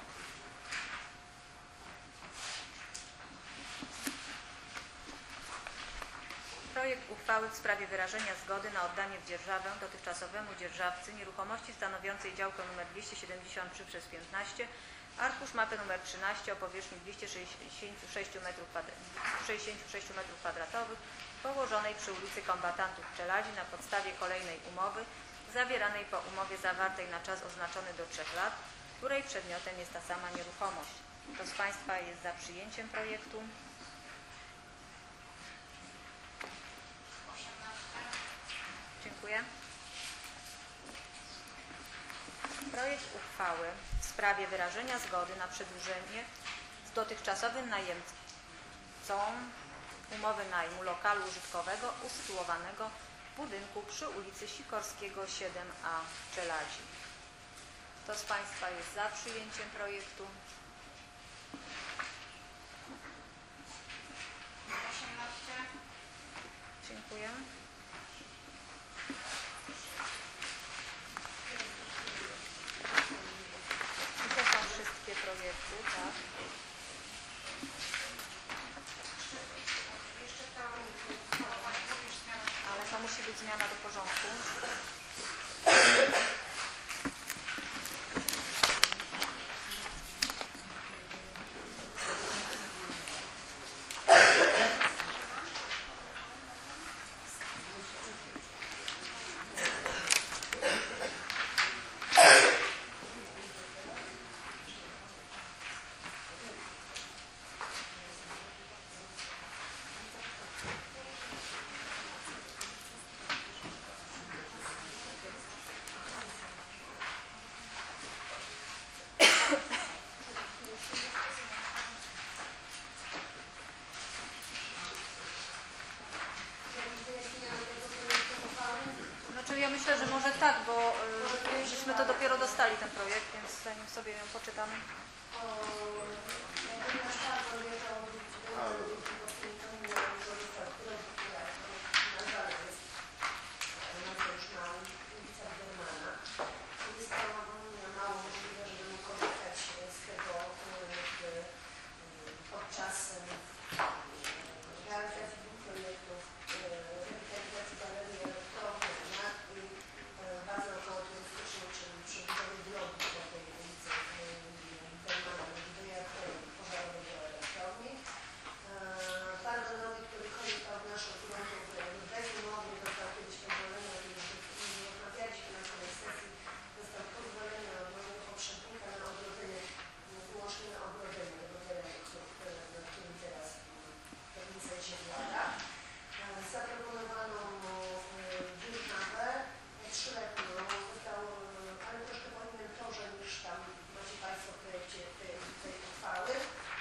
Projekt uchwały w sprawie wyrażenia zgody na oddanie w dzierżawę dotychczasowemu dzierżawcy nieruchomości stanowiącej działkę nr 273/15, arkusz mapy nr 13 o powierzchni 266 m2 położonej przy ulicy Kombatantów w Czeladzi na podstawie kolejnej umowy zawieranej po umowie zawartej na czas oznaczony do 3 lat, której przedmiotem jest ta sama nieruchomość. Kto z Państwa jest za przyjęciem projektu? 18. Dziękuję. Projekt uchwały w sprawie wyrażenia zgody na przedłużenie z dotychczasowym najemcą umowy najmu lokalu użytkowego usytuowanego w budynku przy ulicy Sikorskiego 7a w Czeladzi. Kto z Państwa jest za przyjęciem projektu? 18. Dziękuję. I to są wszystkie projekty, tak? Jeszcze tam Ale to musi być zmiana do porządku. Znaczy ja myślę, że może tak, bo żeśmy to dopiero dostali ten projekt, więc zanim sobie ją poczytamy. nasz Województwa od ulicy Denelu i po tym kamieniu korzysta, która nazwana jest już na ulica Germana. Jest to mało możliwe, żeby mógł korzystać z tego podczas realizacji dwóch projektów rewitalizacji galerii elektrowni i bazy okołoturystycznej, czyli przebudowy drogi po tej ulicy Germana do pożarowej do elektrowni. Pargonowi, który korzystał z naszych gruntów bez umowy, dostał kiedyś pozwolenie, już rozmawialiśmy na tej sesji, dostał pozwolenie od mojego poprzednika na ogrodzenie, wyłącznie na ogrodzenie tego terenu, na którym teraz w pewnym sensie włada. Zaproponowano mu dzierżawę 3-letnią, został, ale troszkę po innym torze niż tam macie Państwo w projekcie tej uchwały.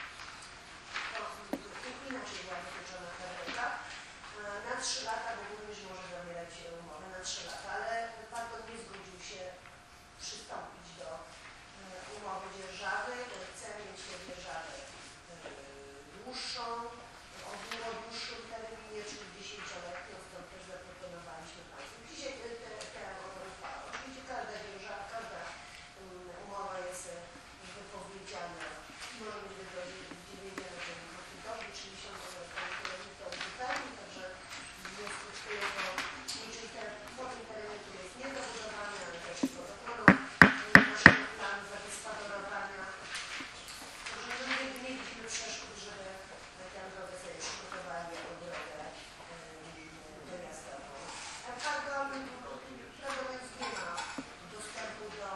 Inaczej była wytyczona ta reka. Na 3 lata, bo burmistrz może zawierać umowę na 3 lata, ale Pargon nie zgodził się przystąpić do umowy dzierżawy. Chce mieć tę dzierżawę dłuższą, o dużo dłuższym terminie, czyli 10-letnią, stąd też zaproponowaliśmy Państwu. Dzisiaj tę uchwałę. Oczywiście każda dzierżawa, każda umowa jest wypowiedziana, może być wypowiedziana czy 10-letnią, które to uzupełni, także w związku z tym niczym po tym terenie, który jest niezabudowany, ale też po dokoną naszego planu zagospodarowania. Także nie widzimy przeszkód, żeby tę drogę sobie przygotowali jako drogę dojazdową. Natomiast nie ma dostępu do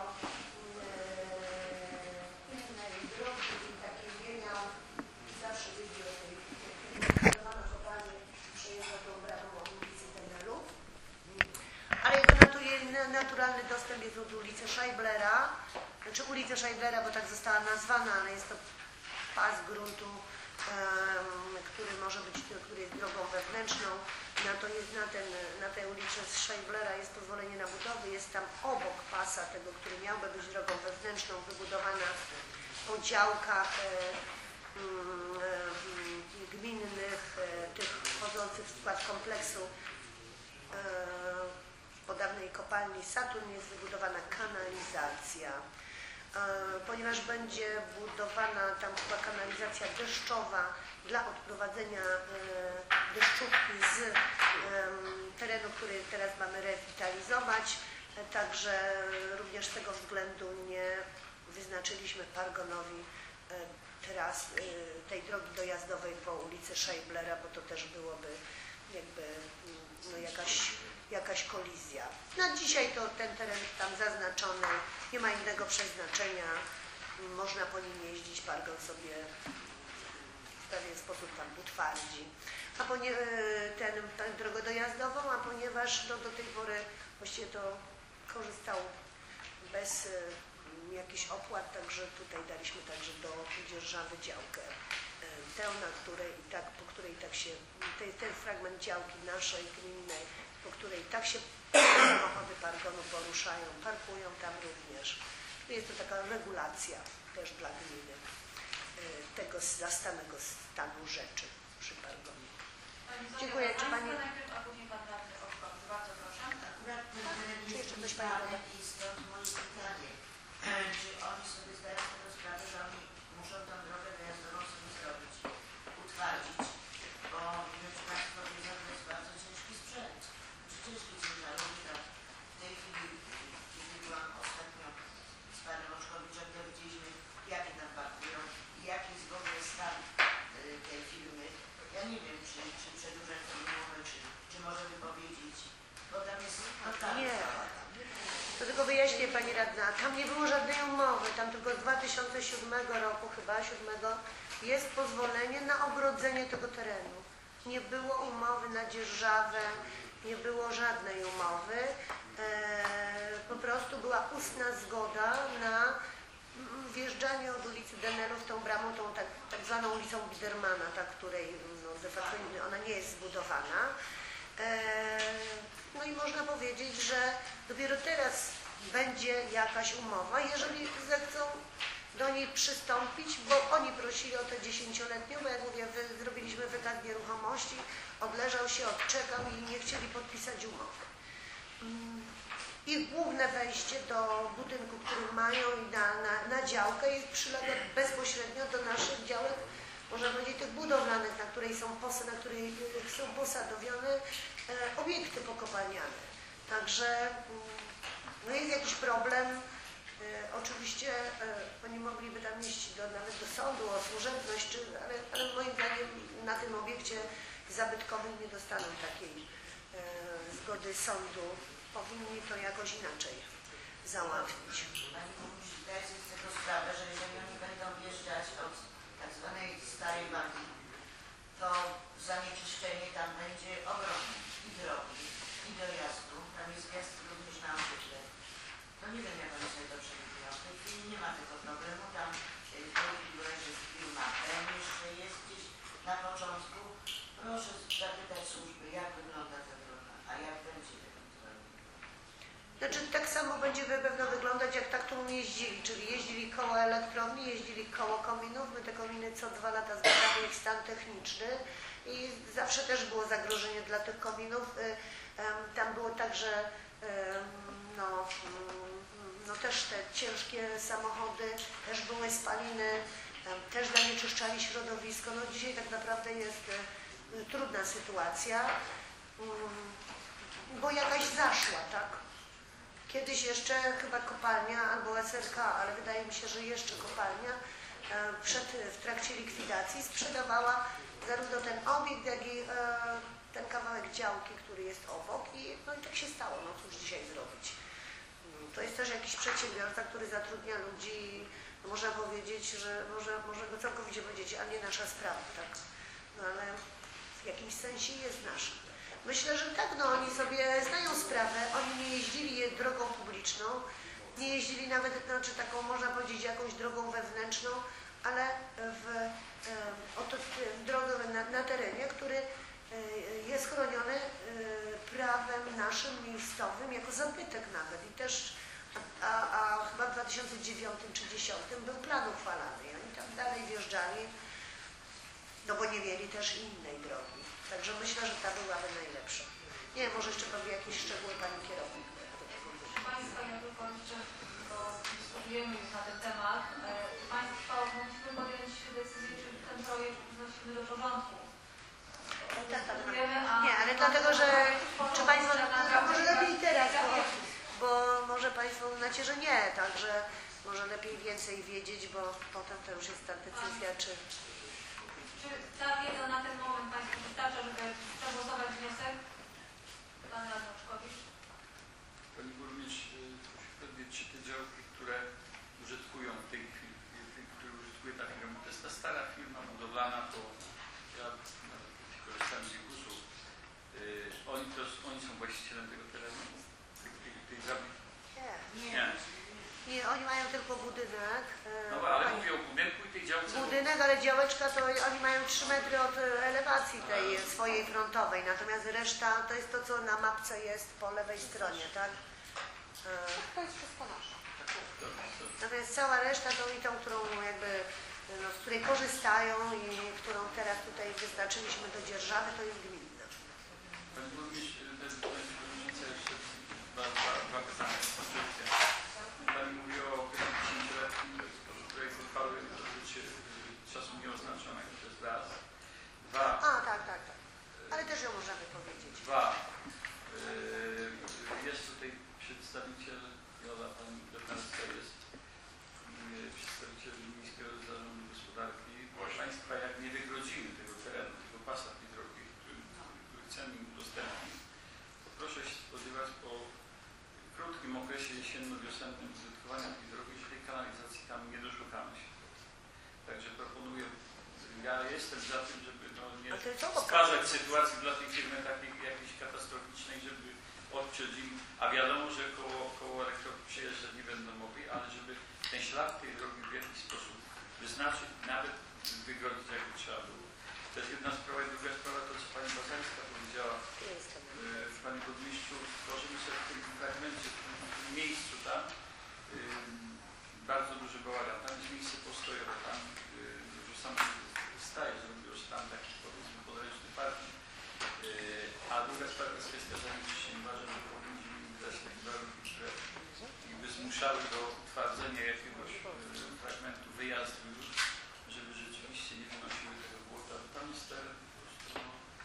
innej drogi, takiej nie miał. Zawsze jeździł o tej zbudowana kopalnia, przejeżdża tą bramą od ulicy Denelu. Ale jego naturalny dostęp jest od ulicy Scheiblera, znaczy ulicy Scheiblera, bo tak została nazwana, ale jest to pas gruntu, który może być, który jest drogą wewnętrzną. Na tej ulicy Scheiblera jest pozwolenie na budowę, jest tam obok pasa tego, który miałby być drogą wewnętrzną, wybudowana po działkach gminnych, tych wchodzących w skład kompleksu po dawnej kopalni Saturn jest wybudowana kanalizacja. Ponieważ będzie budowana tam chyba kanalizacja deszczowa dla odprowadzenia deszczówki z terenu, który teraz mamy rewitalizować, także również z tego względu nie wyznaczyliśmy Pargonowi teraz tej drogi dojazdowej po ulicy Scheiblera, bo to też byłoby jakby no, jakaś kolizja. Na dzisiaj to ten teren tam zaznaczony, nie ma innego przeznaczenia, można po nim jeździć, Pargon sobie w pewien sposób tam utwardzi. A tę drogę dojazdową, a ponieważ do tej pory właściwie to korzystał bez jakichś opłat, także tutaj daliśmy także do dzierżawy działkę, tę, po której tak się, ten fragment działki naszej gminnej, po której tak się samochody Pargonu poruszają, parkują tam również. Jest to taka regulacja też dla gminy tego zastanego stanu rzeczy przy Pargonie. Dziękuję. Czy Pani... Najpierw, a później Pan Radny Oszkowski. Bardzo proszę. Czy jeszcze coś Pani powie? I stąd moje pytanie, czy oni sobie zdają z tego sprawę, że oni muszą tę drogę dojazdową sobie zrobić, utwardzić, bo wiecie Państwo, wiedzą, że to jest bardzo ciężki sprzęt. Ciężki ciężarówki, tak. W tej chwili, kiedy byłam ostatnio z Panem Oczkowiczem, dowiedzieliśmy, jakie tam parkują i jaki jest w ogóle stan tej firmy. Ja nie wiem, czy przedłużać tę umowę, czy może wypowiedzieć, bo tam jest... Nie. To tylko wyjaśnię Pani Radna, tam nie było żadnej umowy, tam tylko z 2007 roku, chyba 7, jest pozwolenie na ogrodzenie tego terenu. Nie było umowy na dzierżawę, nie było żadnej umowy, po prostu była ustna zgoda na wjeżdżanie od ulicy Denelów tą bramą, tą tak zwaną ulicą Bidermana, ta której no, de facto ona nie jest zbudowana. No i można powiedzieć, że dopiero teraz będzie jakaś umowa, jeżeli zechcą do niej przystąpić, bo oni prosili o tę 10-letnią, bo jak mówię, zrobiliśmy wykaz nieruchomości, odleżał się, odczekał i nie chcieli podpisać umowy. Ich główne wejście do budynku, który mają i na działkę przylega bezpośrednio do naszych działek, można powiedzieć, tych budowlanych, na której są posadowione obiekty pokopalniane. Także no jest jakiś problem. Oczywiście oni mogliby tam iść nawet do sądu o służebność, ale moim zdaniem na tym obiekcie zabytkowym nie dostaną takiej zgody sądu. Powinni to jakoś inaczej załatwić. Pani Burmistrz, zdaje sobie z tego sprawę, że jeżeli oni będą wjeżdżać od tak zwanej starej wagi, to zanieczyszczenie tam będzie ogromne. I drogi, i dojazdu. Tam jest wjazd również na osiedle. No nie wiem, jak oni sobie to przewidują. W tej chwili nie ma tego problemu. Tam jest firma M jeszcze jest gdzieś na początku. Proszę zapytać służby, jak wygląda ta droga, a jak będzie ewentualnie. Znaczy tak samo będzie pewno wyglądać, jak tak tu jeździli, czyli jeździli koło elektrowni, jeździli koło kominów. My te kominy co 2 lata zbadamy ich stan techniczny i zawsze też było zagrożenie dla tych kominów. Tam było tak, że no też te ciężkie samochody, też były spaliny, też zanieczyszczali środowisko. No dzisiaj tak naprawdę jest trudna sytuacja, bo jakaś zaszła, tak? Kiedyś jeszcze chyba kopalnia albo SRK, ale wydaje mi się, że jeszcze kopalnia w trakcie likwidacji sprzedawała zarówno ten obiekt, jak i ten kawałek działki, który jest obok no i tak się stało, no cóż dzisiaj zrobić. To jest też jakiś przedsiębiorca, który zatrudnia ludzi, można powiedzieć, że może go całkowicie powiedzieć, a nie nasza sprawa, tak? No ale w jakimś sensie jest nasza. Myślę, że tak, no oni sobie zdają sprawę, oni nie jeździli drogą publiczną, nie jeździli nawet, znaczy taką, można powiedzieć, jakąś drogą wewnętrzną, ale w drogę na terenie, który jest chroniony prawem naszym miejscowym jako zabytek nawet. I też, a chyba w 2009 czy 2010 był plan uchwalany i oni tam dalej wjeżdżali, no bo nie mieli też innej drogi. Także myślę, że ta byłaby najlepsza. Nie wiem, może jeszcze powie jakieś szczegóły pani kierownik. Proszę Państwa, ja tylko jeszcze, bo dyskutujemy już na ten temat. Państwo musimy podjąć decyzję, czy ten projekt wnosimy do porządku. Nie, ale dlatego, że czy Państwo, może lepiej teraz, bo może Państwo uznacie, że nie, także może lepiej więcej wiedzieć, bo potem to już jest ta decyzja, czy ta wiedza na ten moment Państwu wystarcza, żeby przegłosować wniosek? Pan Radny Oczkowicz. Pani Burmistrz, proszę powiedzieć, czy te działki, które użytkują w tej chwili, które użytkuje ta firma, to jest ta stara firma budowlana, bo ja korzystałem z ich usług. Oni są właścicielem tego terenu, tej zabytki? Nie. Nie, oni mają tylko budynek. No ale mówię o budynku i tej działce. Budynek, ale działeczka to oni mają 3 metry od elewacji tej swojej frontowej, natomiast reszta to jest to, co na mapce jest po lewej stronie, tak? To jest wszystko nasze. Natomiast cała reszta to i tą, którą jakby, no, z której korzystają i którą teraz tutaj wyznaczyliśmy do dzierżawy, to jest gminna. Pani Burmistrz, różnica jeszcze dwa pytania. Pani mówi o 10-letnim projekt uchwały dotyczy czasu nieoznaczonego, to jest raz. Dwa. Tak. Ale też ją możemy powiedzieć. Dwa. Jest tutaj przedstawiciel, Jola, pani Bernarska jest przedstawiciel Miejskiego Zarządu Gospodarki. Państwa jak nie wygrodzimy tego terenu, tego pasa tej drogi, który chcemy im udostępnić, to proszę się spodziewać po krótkim okresie jesienno-wiosennym użytkowania tej drogi, że tej kanalizacji tam nie doszukamy się. Także proponuję, ja jestem za tym, żeby nie stwarzać sytuacji dla tej firmy takiej jakiejś katastroficznej, żeby odciąć im, a wiadomo, że koło elektrowni przejeżdżać nie będą mogli, ale żeby ten ślad tej drogi w jakiś sposób wyznaczyć, nawet wygrodzić, jakby trzeba było. To jest jedna sprawa i druga sprawa, to co pani Bazalska powiedziała, Panie Burmistrzu, tworzymy sobie w tym fragmencie, w tym miejscu, tak, bardzo dużo duży bałagan. Tam jest miejsce postojowe, tam dużo sam staje, zrobiło się tam taki, powiedzmy, podręczny parking. A druga sprawa jest kwestia, że oczywiście nie uważam, że powinniśmy dać takie warunki, które jakby zmuszały do utwardzenia jakiegoś fragmentu wyjazdu już, żeby rzeczywiście nie wynosiły tego błota. Tam jest teren po prostu,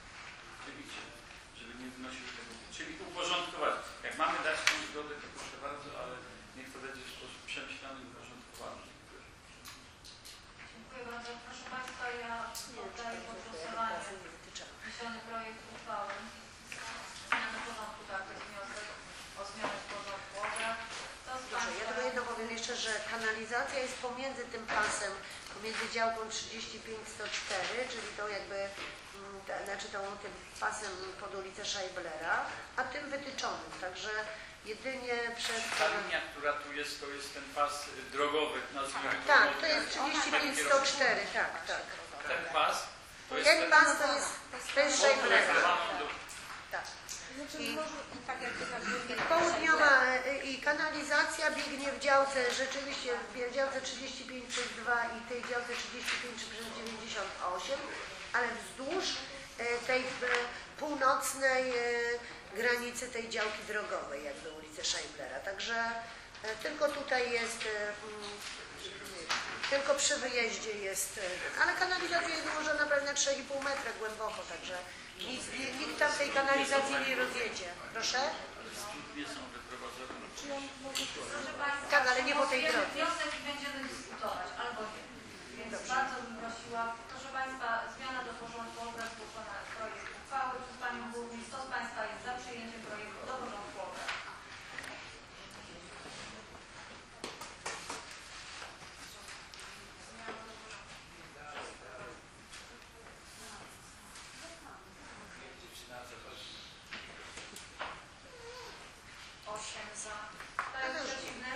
żeby nie wynosiły tego błota. Czyli uporządkować. Jak mamy dać tą zgodę, to proszę bardzo, ale niech to będzie w sposób przemyślany i uporządkowany. Dziękuję bardzo. Proszę Państwa, ja poddaję pod głosowanie wniesiony projekt uchwały. Zmiany porządku, tak, to jest wniosek o zmianę porządku obrad. Kto z Dobrze, ja tylko jedno powiem jeszcze, że kanalizacja jest pomiędzy tym pasem, pomiędzy działką 35-104, czyli to jakby, znaczy tym pasem pod ulicę Scheiblera, a tym wytyczonym, także jedynie przez... Ta linia, która tu jest, to jest ten pas drogowy, nazwijmy to. Tak, to jest 35-104, tak. Ten pas, to jest Ten pas to jest Scheiblera. Tak. Południowa i kanalizacja biegnie w działce, rzeczywiście w działce 35/2 i tej działce 35/98, ale wzdłuż tej północnej granicy tej działki drogowej, jakby ulicy Scheiblera. Także tylko tutaj jest, tylko przy wyjeździe jest, ale kanalizacja jest ułożona prawie na 3,5 metra głęboko, także nikt tam tej kanalizacji nie rozjedzie. Proszę? studnie są wyprowadzone. Proszę Państwa, Tak, ale nie po tej drodze. wniosek i będziemy dyskutować, albo nie. Więc bardzo bym prosiła, proszę Państwa, zmiana do porządku obrad zgłoszona projekt uchwały przez Panią Burmistrz. Kto z Państwa jest za przyjęciem projektu do porządku obrad? Kto jest przeciwny?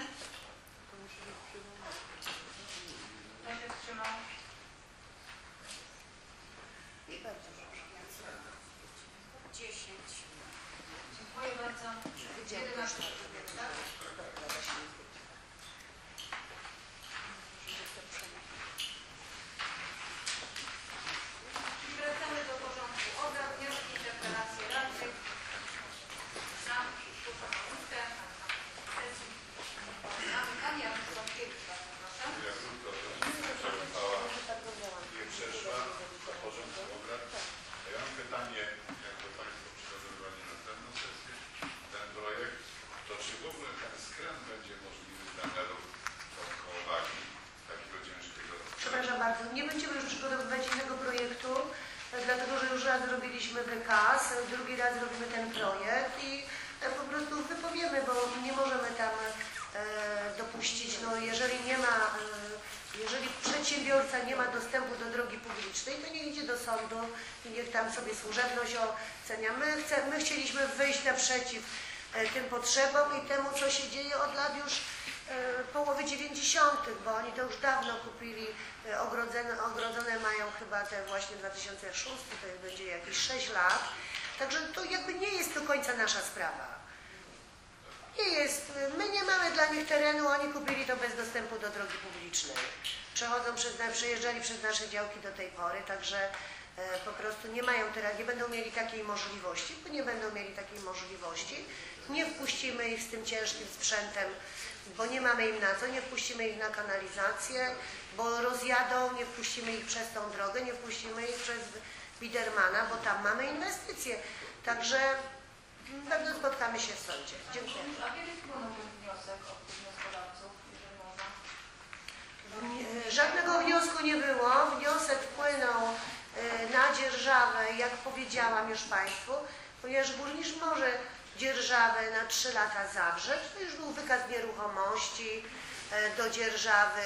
Kto się wstrzymał? I bardzo proszę. 10. Dziękuję bardzo. 11. Tak? Czyli wracamy do porządku obrad, wnioski, interpelacje radnych. Za ustawę sesji. Zamykanie, a wystąpienie, bardzo proszę. Ja krótko, przerwała, nie przeszła do porządku obrad. Ja mam pytanie, jakby Państwo przygotowywali następną sesję, ten projekt, to czy w ogóle ten skręt będzie możliwy dla merów koło wagi takiego ciężkiego? Przepraszam bardzo, nie będziemy już przygotowywać innego projektu, dlatego że już raz zrobiliśmy wykaz, drugi raz robimy ten projekt i po prostu wypowiemy, bo nie możemy tam dopuścić, no jeżeli nie ma, jeżeli przedsiębiorca nie ma dostępu do drogi publicznej, to niech idzie do sądu i niech tam sobie służebność ocenia. My chcieliśmy wyjść naprzeciw tym potrzebom i temu, co się dzieje od lat już połowy 90., bo oni to już dawno kupili, ogrodzone mają chyba te właśnie 2006, to już będzie jakieś 6 lat, także to jakby nie jest do końca nasza sprawa. Nie jest, my nie mamy dla nich terenu, oni kupili to bez dostępu do drogi publicznej. Przejeżdżali przez nasze działki do tej pory, także po prostu nie mają terenu, nie będą mieli takiej możliwości, bo nie będą mieli takiej możliwości. Nie wpuścimy ich z tym ciężkim sprzętem, bo nie mamy im na co, nie wpuścimy ich na kanalizację, bo rozjadą, nie wpuścimy ich przez tą drogę, nie wpuścimy ich przez Bidermana, bo tam mamy inwestycje. Także pewno spotkamy się w sądzie. Dziękuję. A kiedy wpłynął ten wniosek od tych wnioskodawców, jeżeli można? Żadnego wniosku nie było. Wniosek wpłynął na dzierżawę, jak powiedziałam już Państwu, ponieważ burmistrz może dzierżawę na 3 lata zawrzeć. To już był wykaz nieruchomości do dzierżawy,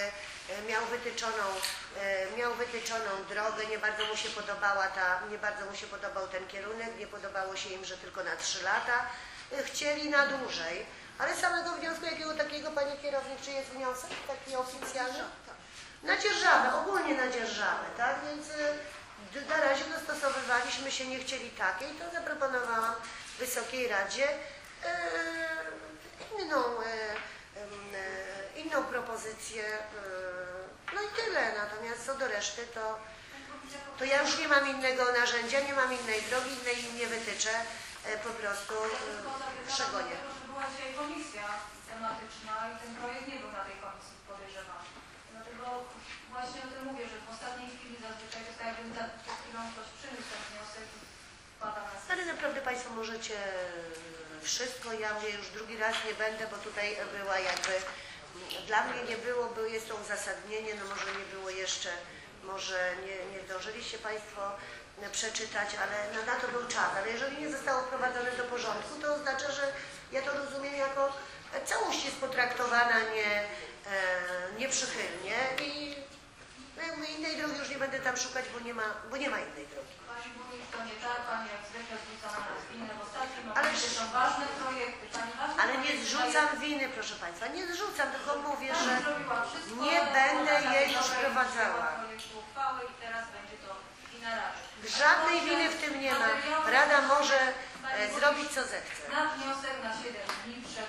miał wytyczoną drogę, nie bardzo mu się podobał ten kierunek, nie podobało się im, że tylko na 3 lata. Chcieli na dłużej, ale samego wniosku jakiego takiego, Pani Kierownik, czy jest wniosek taki oficjalny? Na dzierżawę, ogólnie na dzierżawę, tak? Więc na razie dostosowywaliśmy się, nie chcieli takiej, to zaproponowałam Wysokiej Radzie inną propozycję. propozycje, no i tyle. Natomiast co do reszty, to ja już nie mam innego narzędzia, nie mam innej drogi, innej im nie wytyczę, po prostu przegonię. Była dzisiaj komisja tematyczna i ten projekt nie był na tej komisji, podejrzewam. Dlatego właśnie o tym mówię, że w ostatniej chwili zazwyczaj to jest tak, jakby przed chwilą ktoś przyniósł ten wniosek i wpada na sesję. Ale naprawdę Państwo możecie wszystko, ja mówię, już drugi raz nie będę, bo tutaj była jakby, dla mnie nie było, bo jest to uzasadnienie, no może nie było jeszcze, może nie zdążyliście Państwo przeczytać, ale na to był czas, ale jeżeli nie zostało wprowadzone do porządku, to oznacza, że ja to rozumiem jako całość jest potraktowana nieprzychylnie i no ja mówię, innej drogi już nie będę tam szukać, bo nie ma innej drogi. Pani mówi, to nie tak, Pani jak zwykle zrzuca na nas winę w ostatnim momencie, są ważne projekty, Pani ważne ale nie projekty zrzucam winy, proszę Państwa, nie zrzucam, tylko mówię, Pani że zrobiła wszystko, nie będę ona jej tej już nowej wprowadzała. projektu uchwały i teraz będzie to i na razie. Żadnej winy w tym nie ma. Rada może zrobić co zechce. Na wniosek na 7 dni przed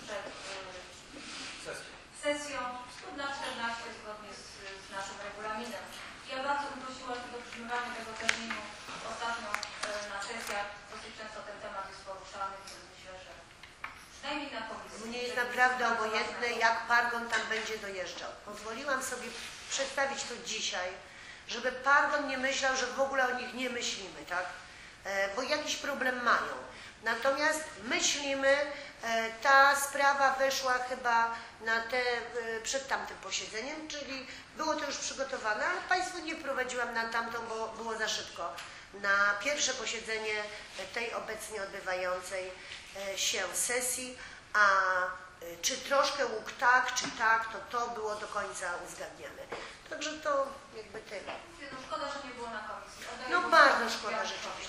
sesją lub na 14 zgodnie z naszym regulaminem. Ja bardzo bym prosiła o dotrzymywanie tego terminu. Ostatnio na sesjach dosyć często ten temat jest poruszany, więc myślę, że przynajmniej na komisji. Mnie jest naprawdę obojętne, jak Pargon tam będzie dojeżdżał. Pozwoliłam sobie przedstawić to dzisiaj, żeby Pargon nie myślał, że w ogóle o nich nie myślimy, tak? Bo jakiś problem mają. Natomiast myślimy, ta sprawa weszła chyba przed tamtym posiedzeniem, czyli było to już przygotowane, ale Państwu nie wprowadziłam na tamtą, bo było za szybko. Na pierwsze posiedzenie tej obecnie odbywającej się sesji, a czy troszkę łuk tak, czy tak, to było do końca uzgadniane. Także to jakby tyle. No szkoda, że nie było na komisji. No bardzo szkoda rzeczywiście.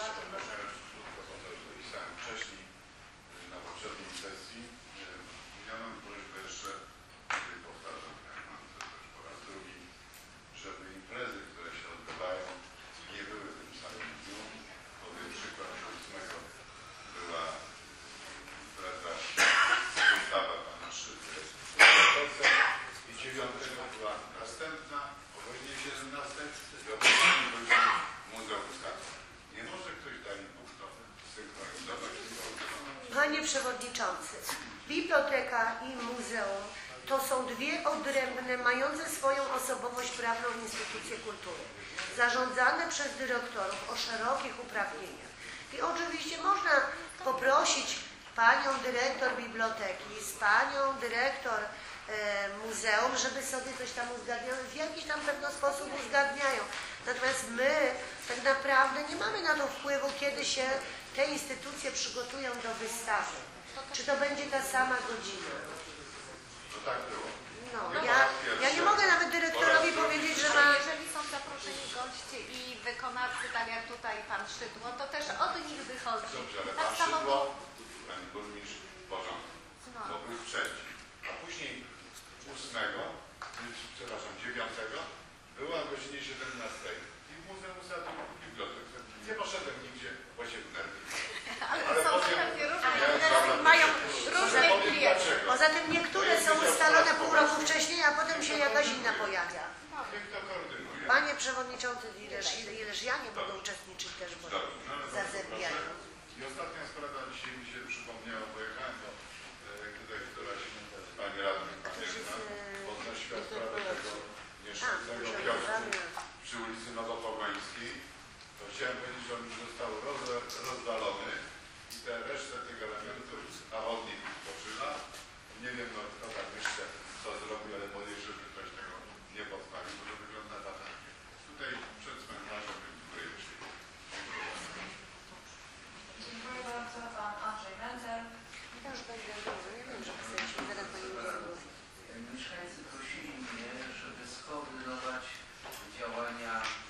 Wcześniej na poprzedniej sesji miałem prośbę jeszcze, który powtarzam, to też po raz drugi, żeby imprezy, które się odbywają, nie były w tym samym dniu. Powiem przykład, że 8 była impreza wystawa pana Szydły i 9 była następna, o godzinie 17 i o godzinie Muzeum Skarbca. Nie może ktoś dać synchronizować tego. Panie Przewodniczący, biblioteka i muzeum to są dwie odrębne, mające swoją osobowość prawną instytucje kultury, zarządzane przez dyrektorów o szerokich uprawnieniach. I oczywiście można poprosić panią dyrektor biblioteki z panią dyrektor muzeum, żeby sobie coś tam uzgadniały, w jakiś tam pewien sposób uzgadniają. Natomiast my tak naprawdę nie mamy na to wpływu, kiedy się te instytucje przygotują do wystawy. Czy to będzie ta sama godzina? To tak było. No, ja nie mogę nawet dyrektorowi powiedzieć, że ma... Jeżeli są zaproszeni goście i wykonawcy, tak jak tutaj pan Szydło, to też od nich wychodzi. Dobrze, ale Tak pan samo Szydło, pani burmistrz, w porządku, No. bo był trzeci. A później 9 była o godzinie 17 i w Muzeum Sadów w bibliotece. Nie poszedłem nigdzie, bo się wnerwiłem. Ale Ale są powiem- zupełnie różne Ja interesy i mają różnych powiem klientów. dlaczego. Poza tym niektóre są ustalone pół roku wcześniej, a potem się jakaś inna pojawia. Niech to koordynuje. Panie Przewodniczący, ileż ja nie mogę uczestniczyć też, bo Dobrze, no ale bardzo zazębiają. proszę. I ostatnia sprawa dzisiaj mi się przypomniała, pojechałem do tutaj któraś pani radny pamięta, podnosiła sprawę tego nieszczęsnego kiosku przy ulicy Nowopogońskiej. To chciałem powiedzieć, że on już został rozdalony i te resztę tych elementów na chodnik poczyna. Nie wiem, no kto tak jeszcze co zrobił, ale podejrzewam, że ktoś tego nie podpalił, bo to wygląda tak. Tutaj przed cmentarzem dziękuję. Dziękuję bardzo. Pan Andrzej Menzel. Ja już będę mówił, ja wiem, że chcecie, zaraz do niego zwrócę. Mieszkańcy prosili mnie, żeby skoordynować działania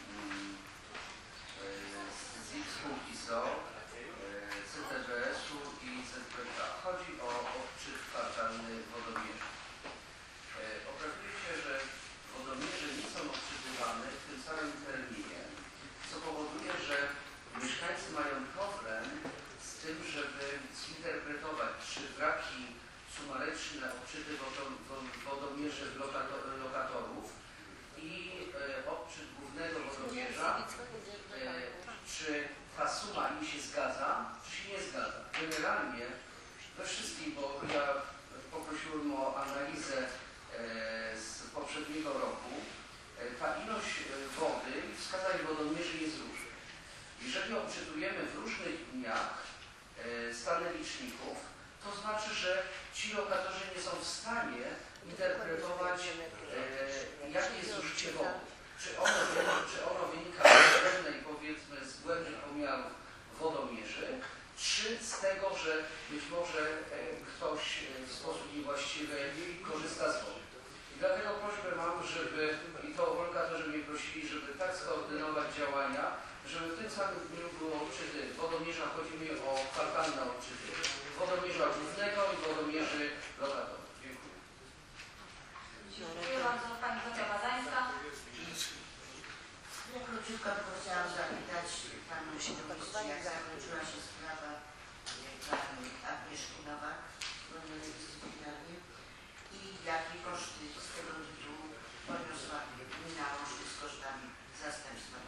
spółki ZOO, CTBS-u i ZPK. Chodzi o obczyt kwartalny wodomierzy. Okazuje się, że wodomierze nie są odczytywane w tym samym terminie, co powoduje, że mieszkańcy mają problem z tym, żeby zinterpretować, czy braki roczne odczyty wodomierzy lokatorów i odczyt głównego wodomierza, czy ta suma im się zgadza, czy się nie zgadza. Generalnie we wszystkich, bo ja poprosiłem o analizę z poprzedniego roku, ta ilość wody i wskazań wodomierzy jest różna. Jeżeli odczytujemy w różnych dniach stany liczników, to znaczy, że ci lokatorzy nie są w stanie interpretować, jakie jest zużycie wody. Czy ono wynika z pewnej, powiedzmy, z błędnych pomiarów wodomierzy, czy z tego, że być może ktoś w sposób niewłaściwy korzysta z wody. I dlatego prośbę mam, żeby, i to lokatorzy mnie prosili, żeby tak skoordynować działania, żeby w tym samym dniu było odczyty wodomierza, chodzi mi o kwartalne odczyty, wodomierza głównego i wodomierzy lokatorów. Dziękuję. Dziękuję bardzo. Pani Zofia Bazańska. Ja króciutko tylko chciałam zapytać Panu Burmistrza, jak zakończyła się sprawa Pani Agnieszki Nowak, Wolnej Dyscyplinarnie i jakie koszty z tego tytułu poniosła gmina łącznie z kosztami zastępstwa.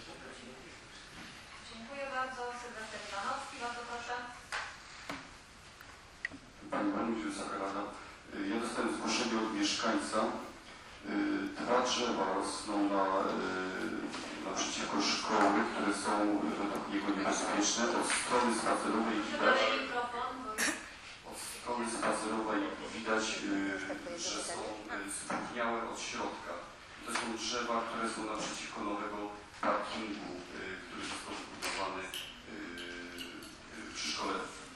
Dziękuję bardzo. Sylwester Iwanowski, bardzo proszę. Pani Burmistrz, Wysoka Rada, ja dostałem zgłoszenie od mieszkańca. Dwa drzewa rosną naprzeciwko szkoły, które są według niego niebezpieczne. Od strony spacerowej widać, że są spróchniałe od środka. To są drzewa, które są naprzeciwko nowego parkingu, który został zbudowany przy szkole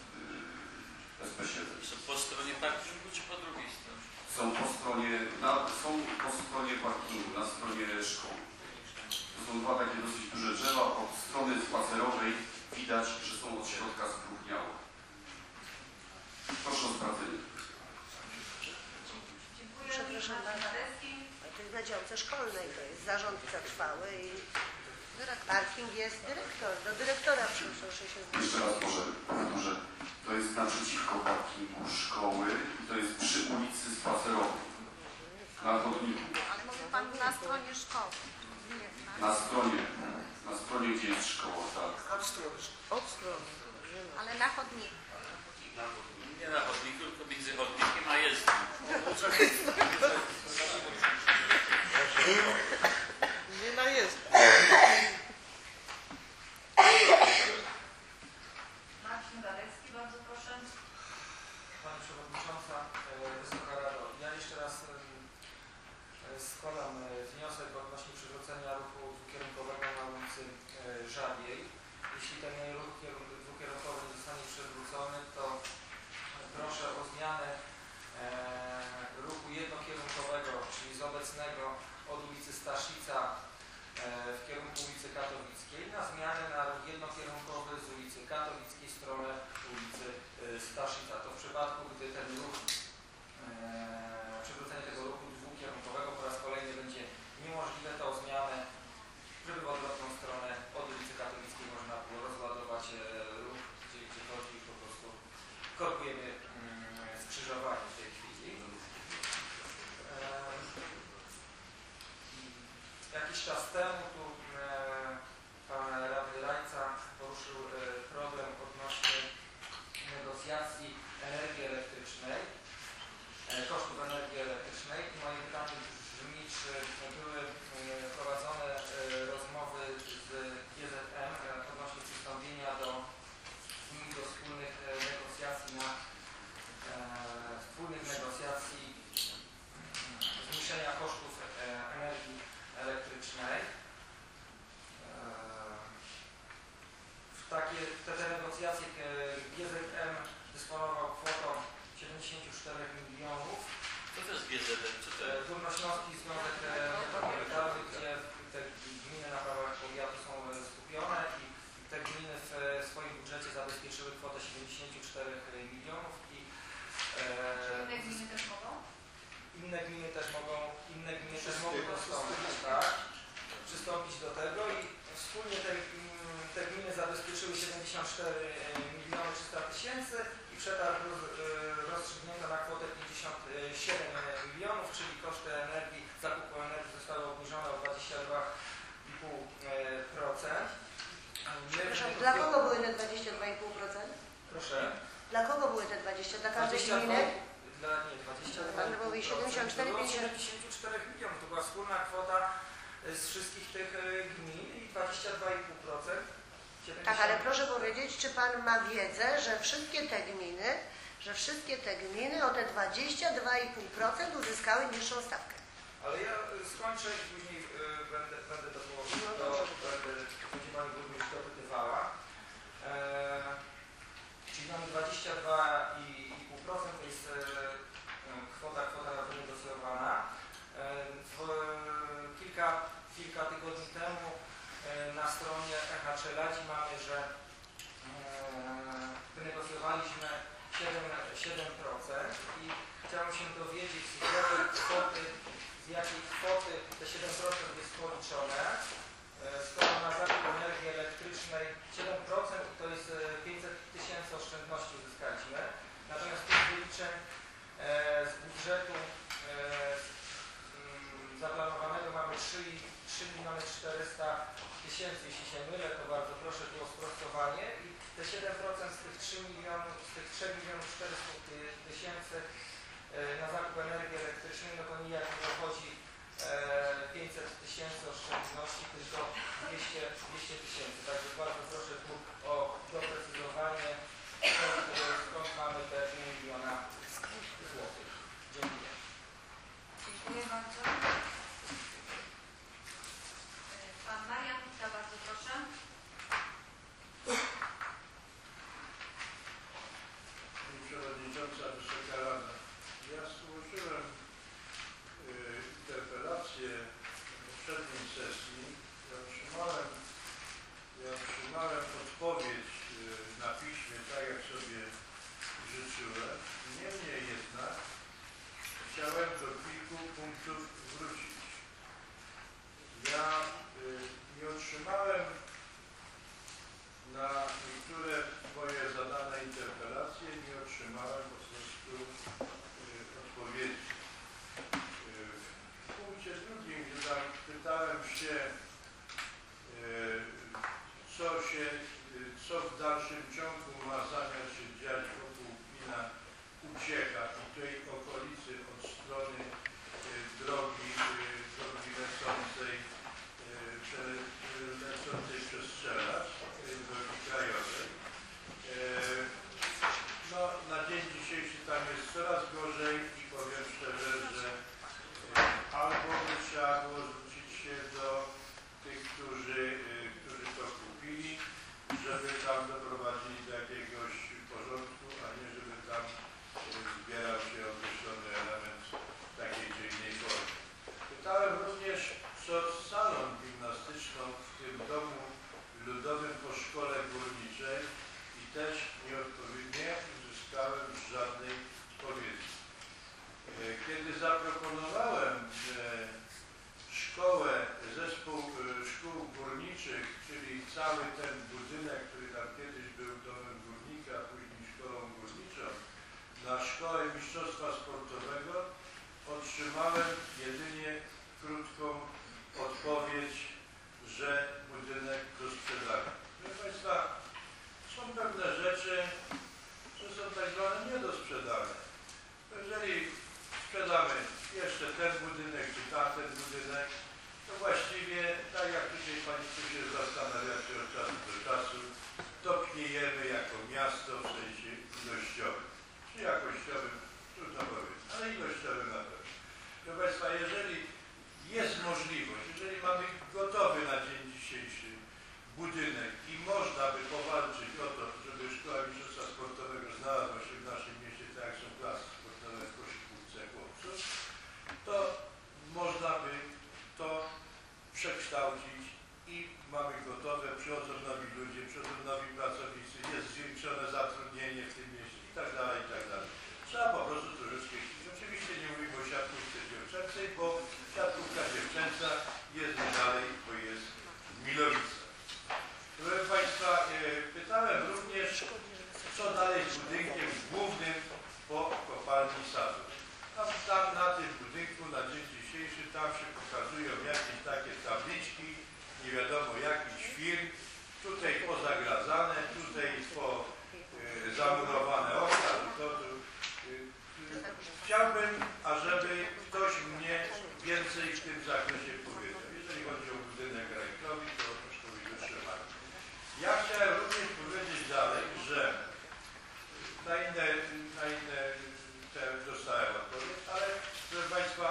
SP7. Są po stronie parkingu czy po drugiej stronie? Są po stronie parkingu, na stronie szkoły. To są dwa takie dosyć duże drzewa. Od strony spacerowej widać, że są od środka spróchniałe. Proszę o sprawdzenie. Dziękuję. Przepraszam bardzo. To jest na działce szkolnej, to jest zarządca trwały i parking jest dyrektor. Do dyrektora proszę się zwrócić. Jeszcze raz może powtórzę. To jest naprzeciwko parkingu szkoły i to jest przy ulicy Spacerowej. Na chodniku. Ale mówi Pan na stronie szkoły. Na stronie, gdzie jest szkoła, tak. Od strony. Ale na chodniku. Nie na chodniku, tylko między chodnikiem a jezdnią. Nie na jest. Marcin Radecki, bardzo proszę. Pani Przewodnicząca, Wysoka Rado, ja jeszcze raz składam wniosek odnośnie przywrócenia ruchu dwukierunkowego na ulicy Żabiej. Jeśli ten ruch dwukierunkowy nie zostanie przywrócony, to proszę o zmianę ruchu jednokierunkowego, czyli z obecnego od ulicy Staszica w kierunku ulicy Katowickiej, na zmianę na ruch jednokierunkowy z ulicy Katowickiej w stronę ulicy Staszica. To w przypadku, gdy ten ruch, przywrócenie tego ruchu dwukierunkowego po raz kolejny będzie niemożliwe, to o zmianę, żeby w odwrotną stronę od ulicy Katowickiej można było rozładować ruch, gdzie chodzi po prostu korkujemy skrzyżowanie w tej chwili. Jakiś czas temu tu pan radny Rajca poruszył problem odnośnie negocjacji energii elektrycznej, kosztów energii elektrycznej i moje pytanie brzmi, czy były prowadzone rozmowy z GZM odnośnie przystąpienia do wspólnych negocjacji zmniejszenia kosztów energii elektrycznej. Te negocjacje GZM dysponował kwotą 74 milionów. Co to jest GZM? Górnośląski Związek Metropolitalny, gdzie te gminy na prawach powiatu są skupione i te gminy w swoim budżecie zabezpieczyły kwotę 74 milionów i Inne gminy też mogą? Inne gminy też mogą przystąpić do tego i wspólnie te gminy zabezpieczyły 74 miliony 300 tysięcy i przetarg rozstrzygnięto na kwotę 7 milionów, czyli koszty energii, zakupu energii zostały obniżone o 22,5%. Przepraszam, dla kogo były te 22,5%? Proszę. Dla kogo były te 20? Dla każdej 22, gminy? Dla, nie, 22. Pan mówi 74, 50. 74 milionów. To była wspólna kwota z wszystkich tych gmin i 22,5%. Tak, ale proszę powiedzieć, czy Pan ma wiedzę, że wszystkie te gminy o te 22,5% uzyskały niższą stawkę? Ale ja skończę i później będę to będzie Pani Burmistrz dopytywała. Czyli mamy 22,5% to jest kwota wynegocjowana. Kilka tygodni temu na stronie Czeladzi mamy, że wynegocjowaliśmy 7% i chciałem się dowiedzieć, z jakiej kwoty te 7% jest policzone. Skoro na zakup energii elektrycznej 7% to jest 500 000 oszczędności uzyskaliśmy. Natomiast tych wyliczeń z budżetu zaplanowanego mamy 3 400 000, jeśli się mylę, to bardzo proszę tu o sprostowanie. I te 7% z tych 3 400 000 na zakup energii elektrycznej, no to nijak nie dochodzi 500 000 oszczędności, tylko 200 000. Także bardzo proszę tu o doprecyzowanie, skąd mamy te 1 miliona złotych. Dziękuję. Dziękuję bardzo. Pan Marian, bardzo proszę. Pani Przewodnicząca, Wysoka Rada. Ja złożyłem interpelację w poprzedniej sesji. Ja otrzymałem odpowiedź na piśmie, tak jak sobie życzyłem. Niemniej jednak chciałem do kilku punktów wrócić. Ja nie otrzymałem na niektóre moje zadane interpelacje, nie otrzymałem po prostu odpowiedzi. W punkcie drugim, gdzie tam pytałem się, co w dalszym ciągu ma zamiar się dziać wokół gmina Uciecha i tej okolicy od strony drogi lecącej przez Strzelacz, drogi krajowej. No, na dzień dzisiejszy tam jest coraz gorzej i powiem szczerze, że albo by trzeba było zwrócić się do tych, którzy to kupili, żeby tam doprowadzili do jakiegoś porządku, a nie żeby tam zbierał się określony element w takiej czy innej formie. Pytałem również, co z salą gimnastyczną w tym domu ludowym po szkole górniczej i też nie uzyskałem żadnej odpowiedzi. Kiedy zaproponowałem zespół szkół górniczych, czyli cały ten budynek, który tam kiedyś był domem górnika, a później szkołą górniczą, na szkołę mistrzostwa sportowego, otrzymałem jedynie krótką odpowiedź, że budynek do sprzedania. Proszę Państwa, są pewne rzeczy, że są tak zwane nie do sprzedania. Jeżeli sprzedamy jeszcze ten budynek czy tamten budynek, to właściwie, tak jak dzisiaj Państwo się zastanawiacie od czasu do czasu, to pniejemy jako miasto w sensie ilościowym. Czy jakościowym, trudno powiedzieć, ale ilościowym na pewno. Proszę Państwa, jeżeli jest możliwość, jeżeli mamy gotowy na dzień dzisiejszy budynek i można by powalczyć o to, żeby Szkoła Mistrzostwa Sportowego znalazła się w naszym mieście, tak jak są klasy sportowe w koszykówce chłopców, to można by to przekształcić i mamy gotowe, przychodzą nowi ludzie, przychodzą nowi pracownicy, jest zwiększone zatrudnienie w tym mieście i tak dalej, i tak dalej. Trzeba po prostu troszeczkę chcieć. Oczywiście nie mówimy o siatkówce dziewczęcej, bo siatkówka dziewczęca jest dalej, bo jest w Milowicach. Proszę Państwa, pytałem również, co dalej z budynkiem głównym po kopalni Sadów. Tam na tym budynku na dzień dzisiejszy tam się pokazują jakieś takie tabliczki, nie wiadomo jakichś firm, tutaj pozagradzane, tutaj zamurowane okna, chciałbym, ażeby ktoś mnie więcej w tym zakresie powiedział. Jeżeli chodzi o budynek rajkowy, to troszkę wytrzymamy. Ja chciałem również powiedzieć dalej, że na inne dostałem odpowiedź, ale proszę Państwa,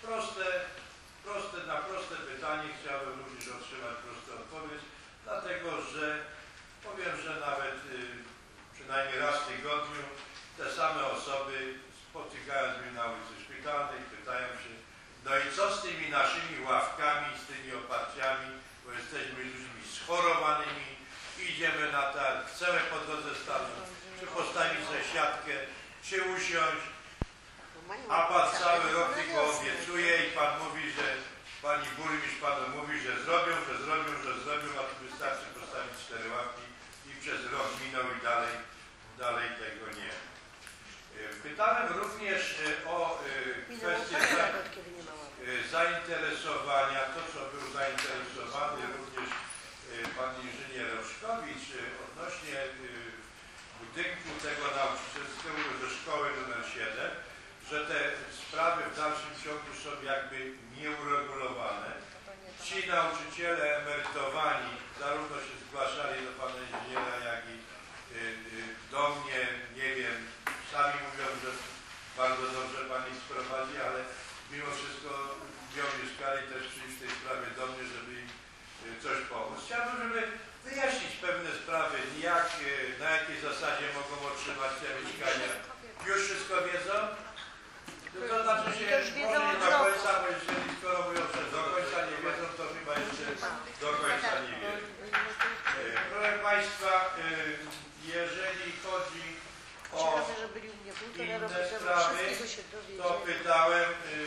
na proste pytanie chciałbym również otrzymać prostą odpowiedź, dlatego że powiem, że nawet przynajmniej raz w tygodniu te same osoby spotykają mnie na ulicy Szpitalnej, pytają się, no i co z tymi naszymi ławkami, z tymi oparciami, bo jesteśmy ludźmi schorowanymi, idziemy na targ, chcemy pod drodze stanąć, czy postawić sobie siatkę, czy usiąść, a pan cały rok tylko obiecuje i pan mówi, że pani burmistrz panu mówi, że zrobią, a tu wystarczy postawić 4 ławki i przez rok minął i dalej tego nie. Pytałem również o kwestię zainteresowania, to co był zainteresowany również pan inżynier Roszkowicz odnośnie budynku tego nauczycielskiego ze szkoły nr 7, że te sprawy w dalszym ciągu są jakby nieuregulowane. Ci nauczyciele emerytowani zarówno się zgłaszali do pana inżyniera, jak i do mnie, nie wiem, sami mówią, że bardzo dobrze pan ich sprowadzi, ale mimo wszystko gdzie mieszkali też przyjść w tej sprawie do mnie, żeby im coś pomóc. Chciałbym, żeby wyjaśnić pewne sprawy, na jakiej zasadzie mogą otrzymać te mieszkania. Już wszystko wiedzą? To znaczy się może nie do końca, bo jeżeli skoro mówią, że do końca nie wiedzą, to chyba jeszcze do końca nie wiedzą. Proszę Państwa, jeżeli chodzi o inne sprawy, to pytałem,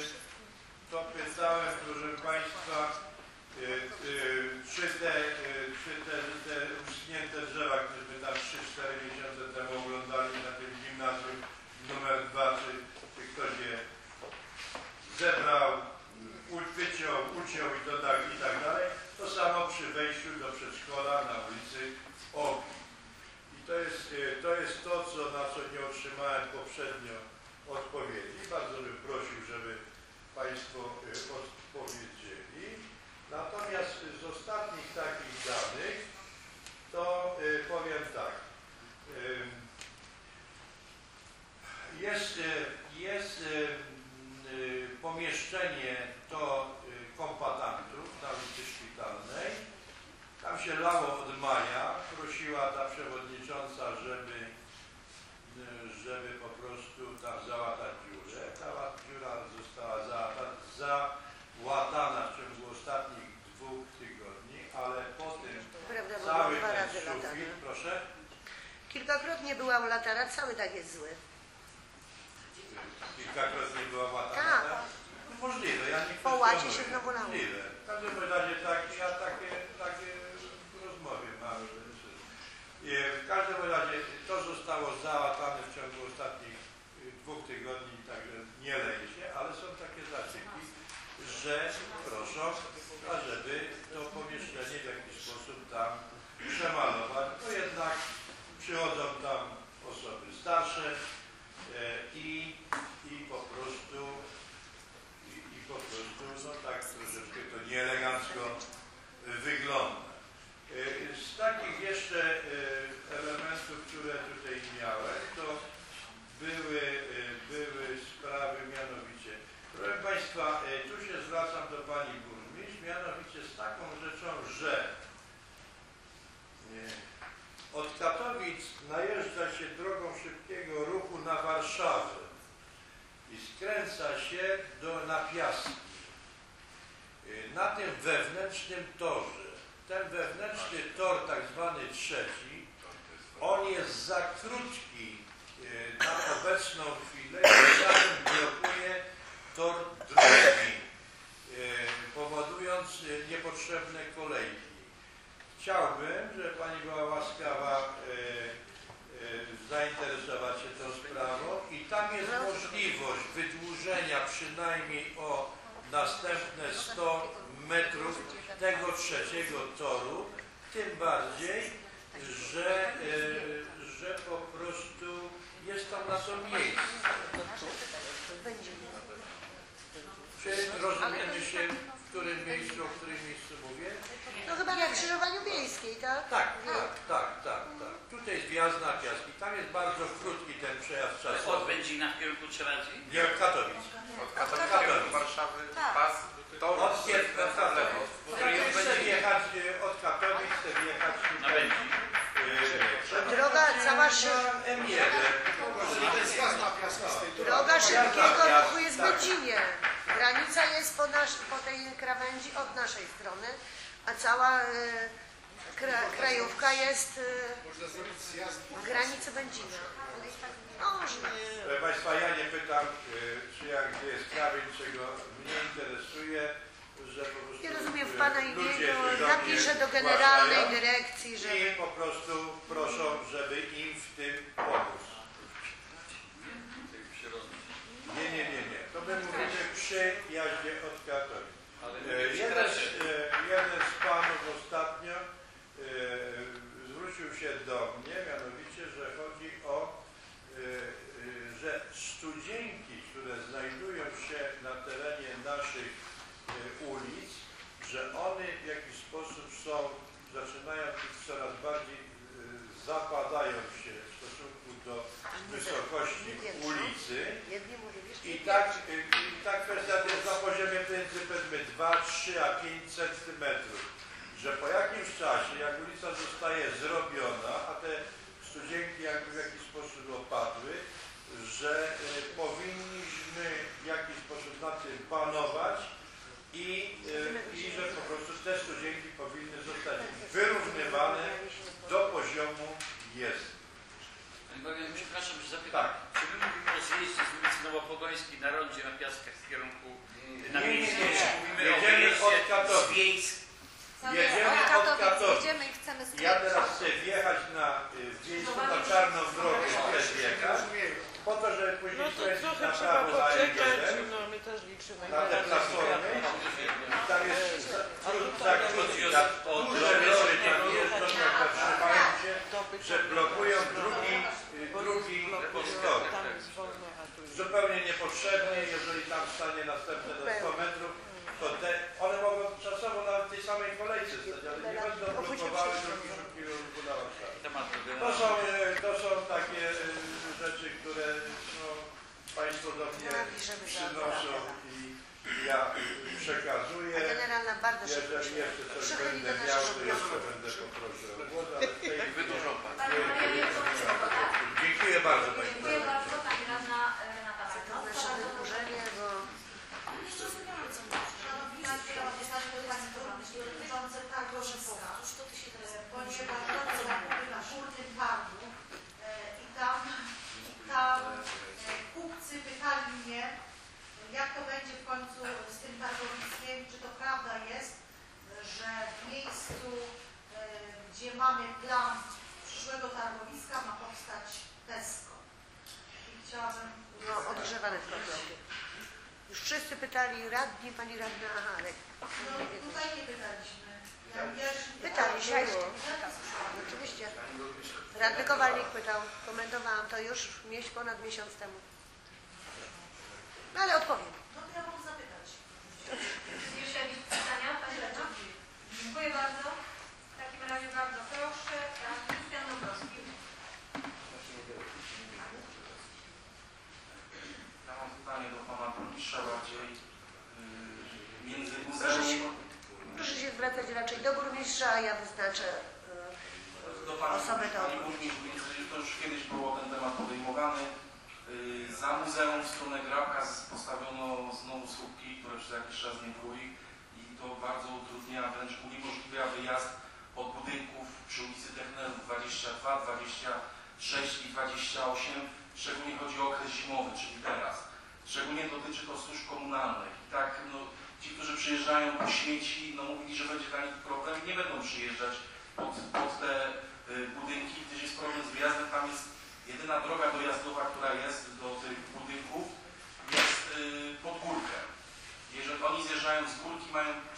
proszę Państwa, czy te uschnięte drzewa, które my tam 3-4 miesiące temu oglądali na tym gimnazjum numer 2, czy ktoś je zebrał, wyciął, uciął i tak dalej. To samo przy wejściu do przedszkola na ulicy Ogi. I to jest to, na co nie otrzymałem poprzednio odpowiedzi. Bardzo bym prosił, żeby Państwo odpowiedzieli. Natomiast z ostatnich takich danych to powiem tak. Jest pomieszczenie do kombatantów na ulicy Szpitalnej. Tam się lało od maja. Prosiła ta przewodnicząca, żeby po prostu tam załatać dziurę. Ta dziura została załatana w ciągu ostatnich 2 tygodni, ale potem cały ten sufit, proszę? Kilkakrotnie byłam latara, cały tak jest zły. Kilkakrotnie była łatana? Tak. No możliwe, ja nie po łacie się znowu lało. Możliwe. W każdym razie ja takie rozmowy mam. W każdym razie to zostało załatane w ciągu ostatnich 2 tygodni, także nie leje się, ale są takie zatyki, że proszą, ażeby to pomieszczenie w jakiś sposób tam przemalować, bo jednak przychodzą tam osoby starsze i po prostu no tak troszeczkę to nieelegancko wygląda. Z takich jeszcze elementów, które tutaj miałem, to były sprawy mianowicie. Proszę Państwa, tu się zwracam do Pani Burmistrz, mianowicie z taką rzeczą, że od Katowic najeżdża się drogą szybkiego ruchu na Warszawę i skręca się na Piaski. Na tym wewnętrznym torze, ten wewnętrzny tor, tak zwany trzeci, on jest za krótki na obecną chwilę i czasem blokuje tor drugi, powodując niepotrzebne kolejki. Chciałbym, żeby Pani była łaskawa zainteresować się tą sprawą i tam jest możliwe możliwość wydłużenia przynajmniej o następne 100 metrów tego trzeciego toru, tym bardziej, że po prostu jest tam na to miejsce. Czy rozumiemy się, w którym miejscu, o którym miejscu mówię? No chyba na skrzyżowaniu Wiejskiej, tak? Tak. Tutaj jest wjazd na Piaski. Tam jest bardzo krótki ten przejazd czasowy. Od Będzina w kierunku Trzeladzi? Nie, od Katowic. Od Katowic do Warszawy pas to Od Katowic. Chcę wjechać od Katowic, chcę wjechać Na Będzin. Droga cała droga szybkiego ruchu jest w Będzinie. Granica jest po tej krawędzi od naszej strony, a cała krajówka jest w granicy Będzina. Można. Proszę Państwa, ja nie pytam, czy gdzie jest krawędź, czego mnie interesuje, że po prostu Nie rozumiem, w Pana imieniu ludzie napiszę do generalnej dyrekcji, że... i po prostu proszą, żeby im w tym pomóc. Nie. To my mówimy przy jaździe od Katowic. Jeden z panów ostatnio zwrócił się do mnie, mianowicie, że chodzi o, że studzienki, które znajdują się na terenie naszych ulic, że one w jakiś sposób zaczynają być coraz bardziej, zapadają się w stosunku do wysokości ulicy i ta kwestia jest na poziomie powiedzmy 2, 3 a 5 centymetrów, że po jakimś czasie, jak ulica zostaje zrobiona, a te studzienki jakby w jakiś sposób opadły, że powinniśmy w jakiś sposób nad tym panować i że po prostu te studzienki powinny zostać wyrównywane do poziomu jezdni. Przepraszam, że zapytam. Czy my mówimy o zjeździe z ulicy Nowopogońskiej na rondzie na Piaskach w kierunku na miejscu? Jedziemy od Katowic. Jedziemy od Katowic. Ja teraz chcę wjechać na wiejską, na Czarną Drogę, chcę wjechać, po to, żeby później skręcić na prawo na L1, na te platformy. Tam jest duże lory tam jeżdżą, jak zatrzymają się, że blokują drugi tor. Zupełnie niepotrzebnie, jeżeli tam stanie następne do 100 metrów, to one mogą czasowo na tej samej kolejce stać, ale nie będą blokowały drogi szybkiego ruchu na Warszawie. To są takie rzeczy, które Państwo do mnie przynoszą i ja przekazuję. Generalna bardzo szybko. Jeżeli jeszcze coś będę miał, to jeszcze będę poprosił o głos, ale w tej chwili dziękuję bardzo Pani. Dziękuję bardzo, Pani Radna Renata To nasze wydłużenie, bo... dotyczące targowiska, ponieważ bardzo na Górnym Targu i tam kupcy pytali mnie, jak to będzie w końcu z tym targowiskiem, czy to prawda jest, że w miejscu, gdzie mamy plan przyszłego targowiska, ma powstać Tesco. I chciałabym... odgrzewane problemy. Już wszyscy pytali, radni, Pani radna, ale... tutaj nie pytaliśmy. Pytaliśmy. Oczywiście. Radny Kowalnik pytał, komentowałam to już ponad miesiąc temu. No ale odpowiem. No to ja mogę zapytać. Jeszcze jakieś pytania, Pani Radna? Dziękuję bardzo. W takim razie bardzo proszę, Pan Krystian Dobrowski. Ja mam pytanie do Pana Burmistrza bardziej między muzeum... Proszę się zwracać raczej do burmistrza, a ja wyznaczę osobę do odpowiedzi. To już kiedyś było ten temat podejmowany. Za muzeum w stronę Grabka postawiono znowu słupki, które przez jakiś czas nie były i to bardzo utrudnia, wręcz uniemożliwia wyjazd od budynków przy ulicy Technerów 22, 26 i 28, szczególnie chodzi o okres zimowy, czyli teraz. Szczególnie dotyczy to służb komunalnych. I tak ci, którzy przyjeżdżają po śmieci, mówili, że będzie dla nich problem i nie będą przyjeżdżać pod te budynki, gdyż jest problem z wyjazdem. Tam jest jedyna droga dojazdowa, która jest do tych budynków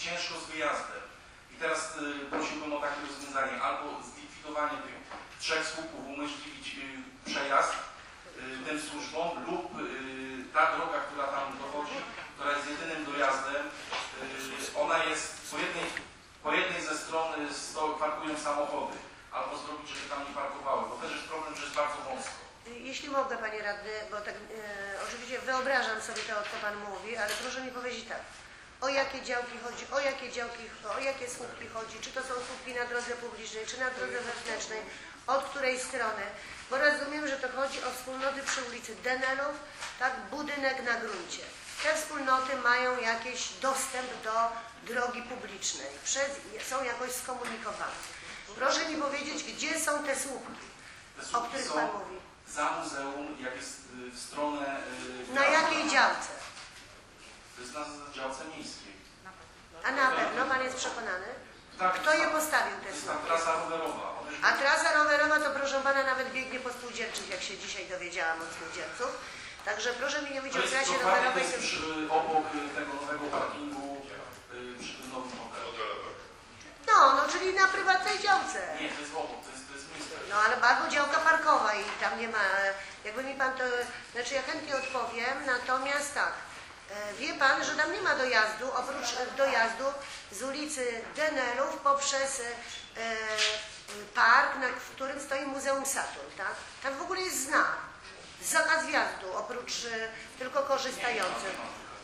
ciężko z wyjazdem. I teraz prosiłbym o takie rozwiązanie, albo zlikwidowanie tych 3 słupków, umożliwić przejazd tym służbom, lub ta droga, która tam dochodzi, która jest jedynym dojazdem, ona jest po jednej ze stron parkują samochody, albo zrobić, żeby tam nie parkowały, bo też jest problem, że jest bardzo wąsko. Jeśli mogę, panie radny, bo tak oczywiście wyobrażam sobie to, co pan mówi, ale proszę mi powiedzieć tak, o jakie działki chodzi, o jakie słupki chodzi, czy to są słupki na drodze publicznej, czy na drodze wewnętrznej, od której strony, bo rozumiem, że to chodzi o wspólnoty przy ulicy Denelów, tak, budynek na gruncie. Te wspólnoty mają jakiś dostęp do drogi publicznej, są jakoś skomunikowane. Proszę mi powiedzieć, gdzie są te słupki, o których pan mówi? Za muzeum, jak jest w stronę... Na jakiej działce? To jest na działce miejskiej. A na pewno pan jest przekonany? Tak, kto je postawił te słupki? To słupki? jest ta trasa rowerowa. A trasa rowerowa to, proszę pana, nawet biegnie po spółdzielczych, jak się dzisiaj dowiedziałam od spółdzielców. Także proszę mi nie mówić o trasie rowerowej. To jest obok tego nowego parkingu przy tym nowym hotelu. No, czyli na prywatnej działce. Nie, to jest obok, to jest miejsce. No, ale bardzo działka parkowa i tam nie ma, jakby mi pan to, znaczy ja chętnie odpowiem, natomiast tak, wie pan, że tam nie ma dojazdu, oprócz dojazdu z ulicy Denelów poprzez park, w którym stoi Muzeum Saturn, tak? Tam w ogóle jest znak, zakaz wjazdu, oprócz tylko korzystających.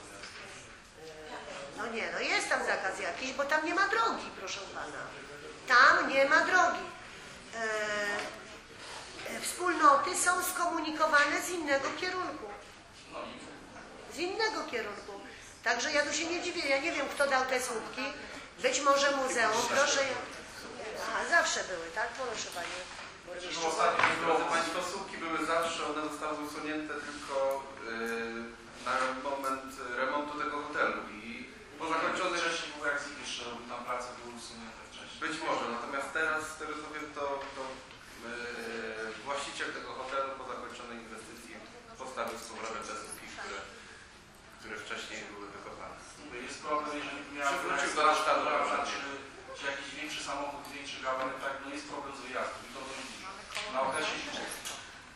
No nie, no jest tam zakaz jakiś, bo tam nie ma drogi, proszę pana. Tam nie ma drogi. Wspólnoty są skomunikowane z innego kierunku. Z innego kierunku. Także ja tu się nie dziwię, ja nie wiem, kto dał te słupki. Być może muzeum, proszę. Aha, zawsze były, tak? Proszę panie burmistrzu. Drodzy Państwo, słupki były zawsze, one zostały usunięte tylko na moment remontu tego hotelu i po zakończonych... Wcześniej było jak ZIG, że robił tam pracę, były usunięte wcześniej. Być może, natomiast teraz, z tego co wiem, to właściciel tego hotelu po zakończonej inwestycji postawił z powrotem te słupki, które wcześniej były wykopane. Jest problem, jeżeli miałem przywrócił do stanu, czy jakiś większy samochód, większy gabaryt, tak, no jest problem z wyjazdem i to dość dużo. Na okresie zimowych.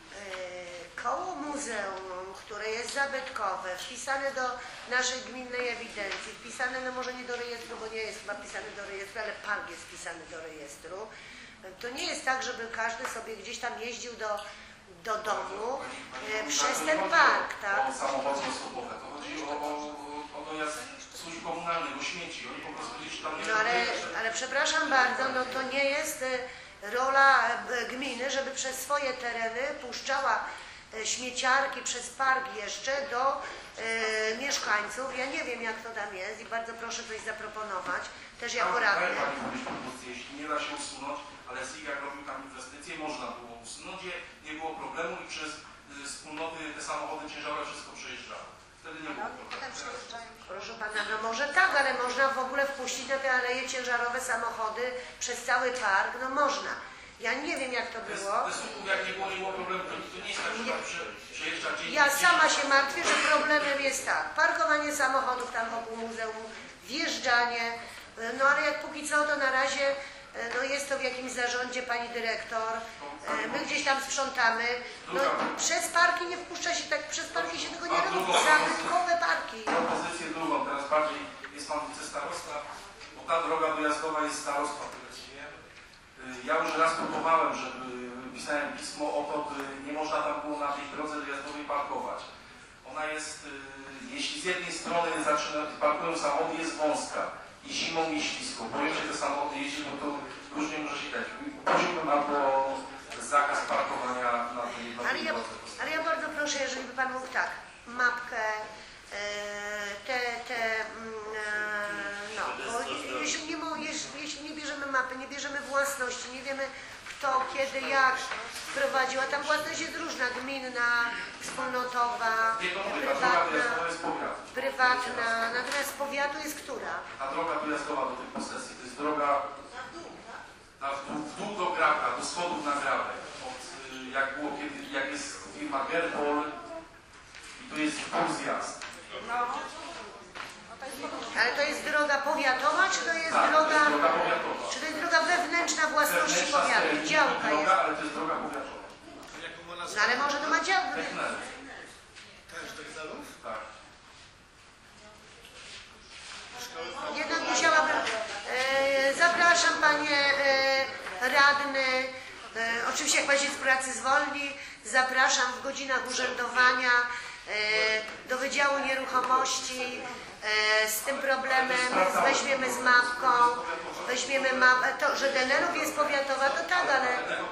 Koło muzeum, które jest zabytkowe, wpisane do naszej gminnej ewidencji, wpisane, no może nie do rejestru, bo nie jest chyba wpisany do rejestru, ale park jest wpisany do rejestru. To nie jest tak, żeby każdy sobie gdzieś tam jeździł do domu przez ten park, tak? O samochody osobowe, to chodzi o dojazd służb komunalnych, o śmieci, oni po prostu gdzieś tam nie... No ale przepraszam bardzo, no to nie jest rola gminy, żeby przez swoje tereny puszczała śmieciarki przez park jeszcze do mieszkańców. Ja nie wiem, jak to tam jest i bardzo proszę coś zaproponować, też jako radny. Jeśli nie da się usunąć, ale SIG jak robił tam inwestycje, można było usunąć, nie było problemu i przez wspólnoty te samochody ciężarowe wszystko przejeżdżały. Wtedy nie było problemu. Proszę pana, no może tak, ale można w ogóle wpuścić na te aleje ciężarowe samochody przez cały park, no można. Ja nie wiem, jak to było. Jak nie było problemu, to nie jest tak, że przejeżdża dzień. Ja sama się martwię, że problemem jest tak, parkowanie samochodów tam wokół muzeum, wjeżdżanie, no ale jak póki co, to na razie no jest to w jakimś zarządzie pani dyrektor, my gdzieś tam sprzątamy, no przez parki nie wpuszcza się tak, przez parki się tego nie robi, zabytkowe parki. Propozycję drugą, teraz bardziej jest pan wicestarosta, bo ta droga dojazdowa jest starostwa. Ja już raz próbowałem, żeby pisałem pismo o to, by nie można tam było na tej drodze dojazdowej parkować. Ona jest, jeśli z jednej strony parkują samochody, jest wąska i zimą i ślisko. Boję się te samochody jeździć, bo to różnie może się dać. Prosiłbym albo zakaz parkowania na tej drodze. Ale ja bardzo proszę, jeżeli by pan mógł tak, mapkę, jeśli nie bierzemy mapy, nie bierzemy własności, nie wiemy kto, kiedy, jak wprowadził, a tam własność jest różna, gminna, wspólnotowa, prywatna, natomiast z powiatu jest która? Ta droga dojazdowa do tych posesji, to jest droga w dół do Grabka, do schodów na Grabek, jak było kiedy, jak jest firma Gerbol i to jest pół zjazd. Ale to jest droga powiatowa, czy to jest Tak, droga... to jest droga powiatowa. Czy to jest droga wewnętrzna własności Wewnętrzna powiatu? Działka jest. droga, ale to jest droga powiatowa. No ale może to ma działkę. Technerów. Też Technerów? Tak. Jednak musiałabym... zapraszam panie radny. Oczywiście jak pan się z pracy zwolni, zapraszam w godzinach urzędowania do Wydziału Nieruchomości z tym problemem, weźmiemy z mapką, weźmiemy mapę, to, że Denerów jest powiatowa, to tak, ale...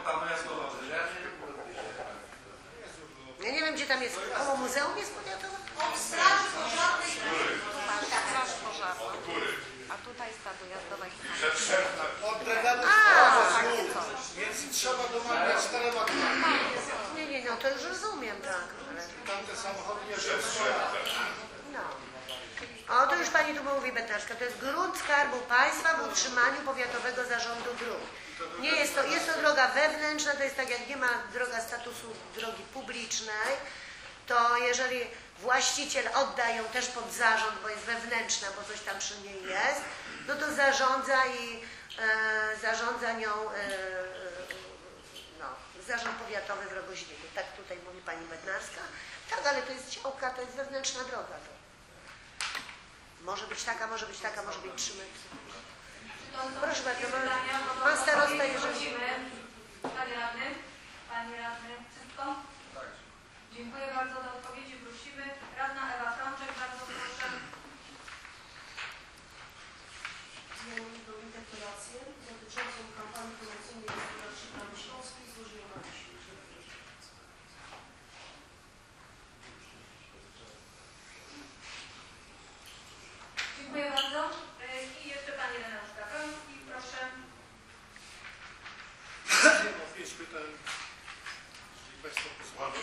Ja nie wiem, gdzie tam jest, koło muzeum jest powiatowa? Straży pożarnej. Straż pożarna. A tutaj jest ta dojazdowa i Od Dreganów takie coś. więc trzeba domawiać 4 Nie, no to już rozumiem, tak, ale... Tamte samochody jeszcze No. O, to już pani tu mówi Bednarska, to jest grunt Skarbu Państwa w utrzymaniu Powiatowego Zarządu Dróg. Nie jest to droga wewnętrzna, to jest tak jak nie ma droga statusu drogi publicznej, to jeżeli właściciel odda ją też pod zarząd, bo jest wewnętrzna, bo coś tam przy niej jest, no to zarządza i zarządza nią Zarząd Powiatowy w Rogoźniku. Tak tutaj mówi pani Bednarska. Tak, ale to jest działka, to jest wewnętrzna droga. To. Może być taka, może być taka, może być 3 metry. Proszę bardzo, pan starosta, jeżeli... Panie radny, wszystko? Tak. Dziękuję bardzo za odpowiedzi, prosimy. Radna Ewa Frączek, bardzo proszę. Ja mam jedną interpelację dotyczącą kampanii promocyjnej gospodarczej Prawy Śląskiej. Złożyłam na piśmie. Dziękuję bardzo. I jeszcze Pani Ireneusz Gawroński, proszę. Mam 5 pytań, jeżeli Państwo pozwolą.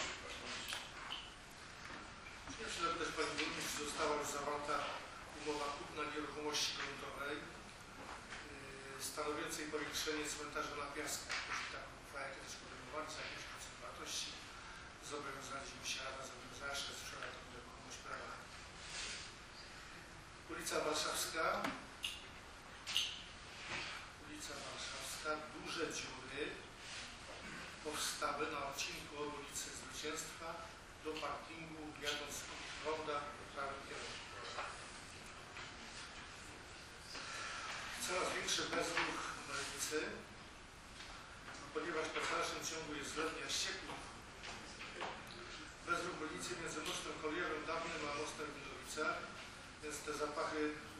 Chciałem się zapytać Pani Burmistrz, czy została już zawarta umowa kupna nieruchomości gruntowej stanowiącej powiększenie cmentarza na Piaskach. Jeśli taką uchwałę kiedyś podejmowano za jakieś procent wartości, zobowiązaliśmy się, Rada zobowiązała się sprzedać tą nieruchomość prawa. Ulica Warszawska, duże dziury powstały na odcinku od ulicy Zwycięstwa do parkingu, jadąc od Ronda w prawym kierunku. Coraz większy bezruch w ulicy, ponieważ po dalszym ciągu jest zlewnia ścieków. Bezruch w ulicy między mostem kolejowym dawnym a mostem w Wilowicach, więc te zapachy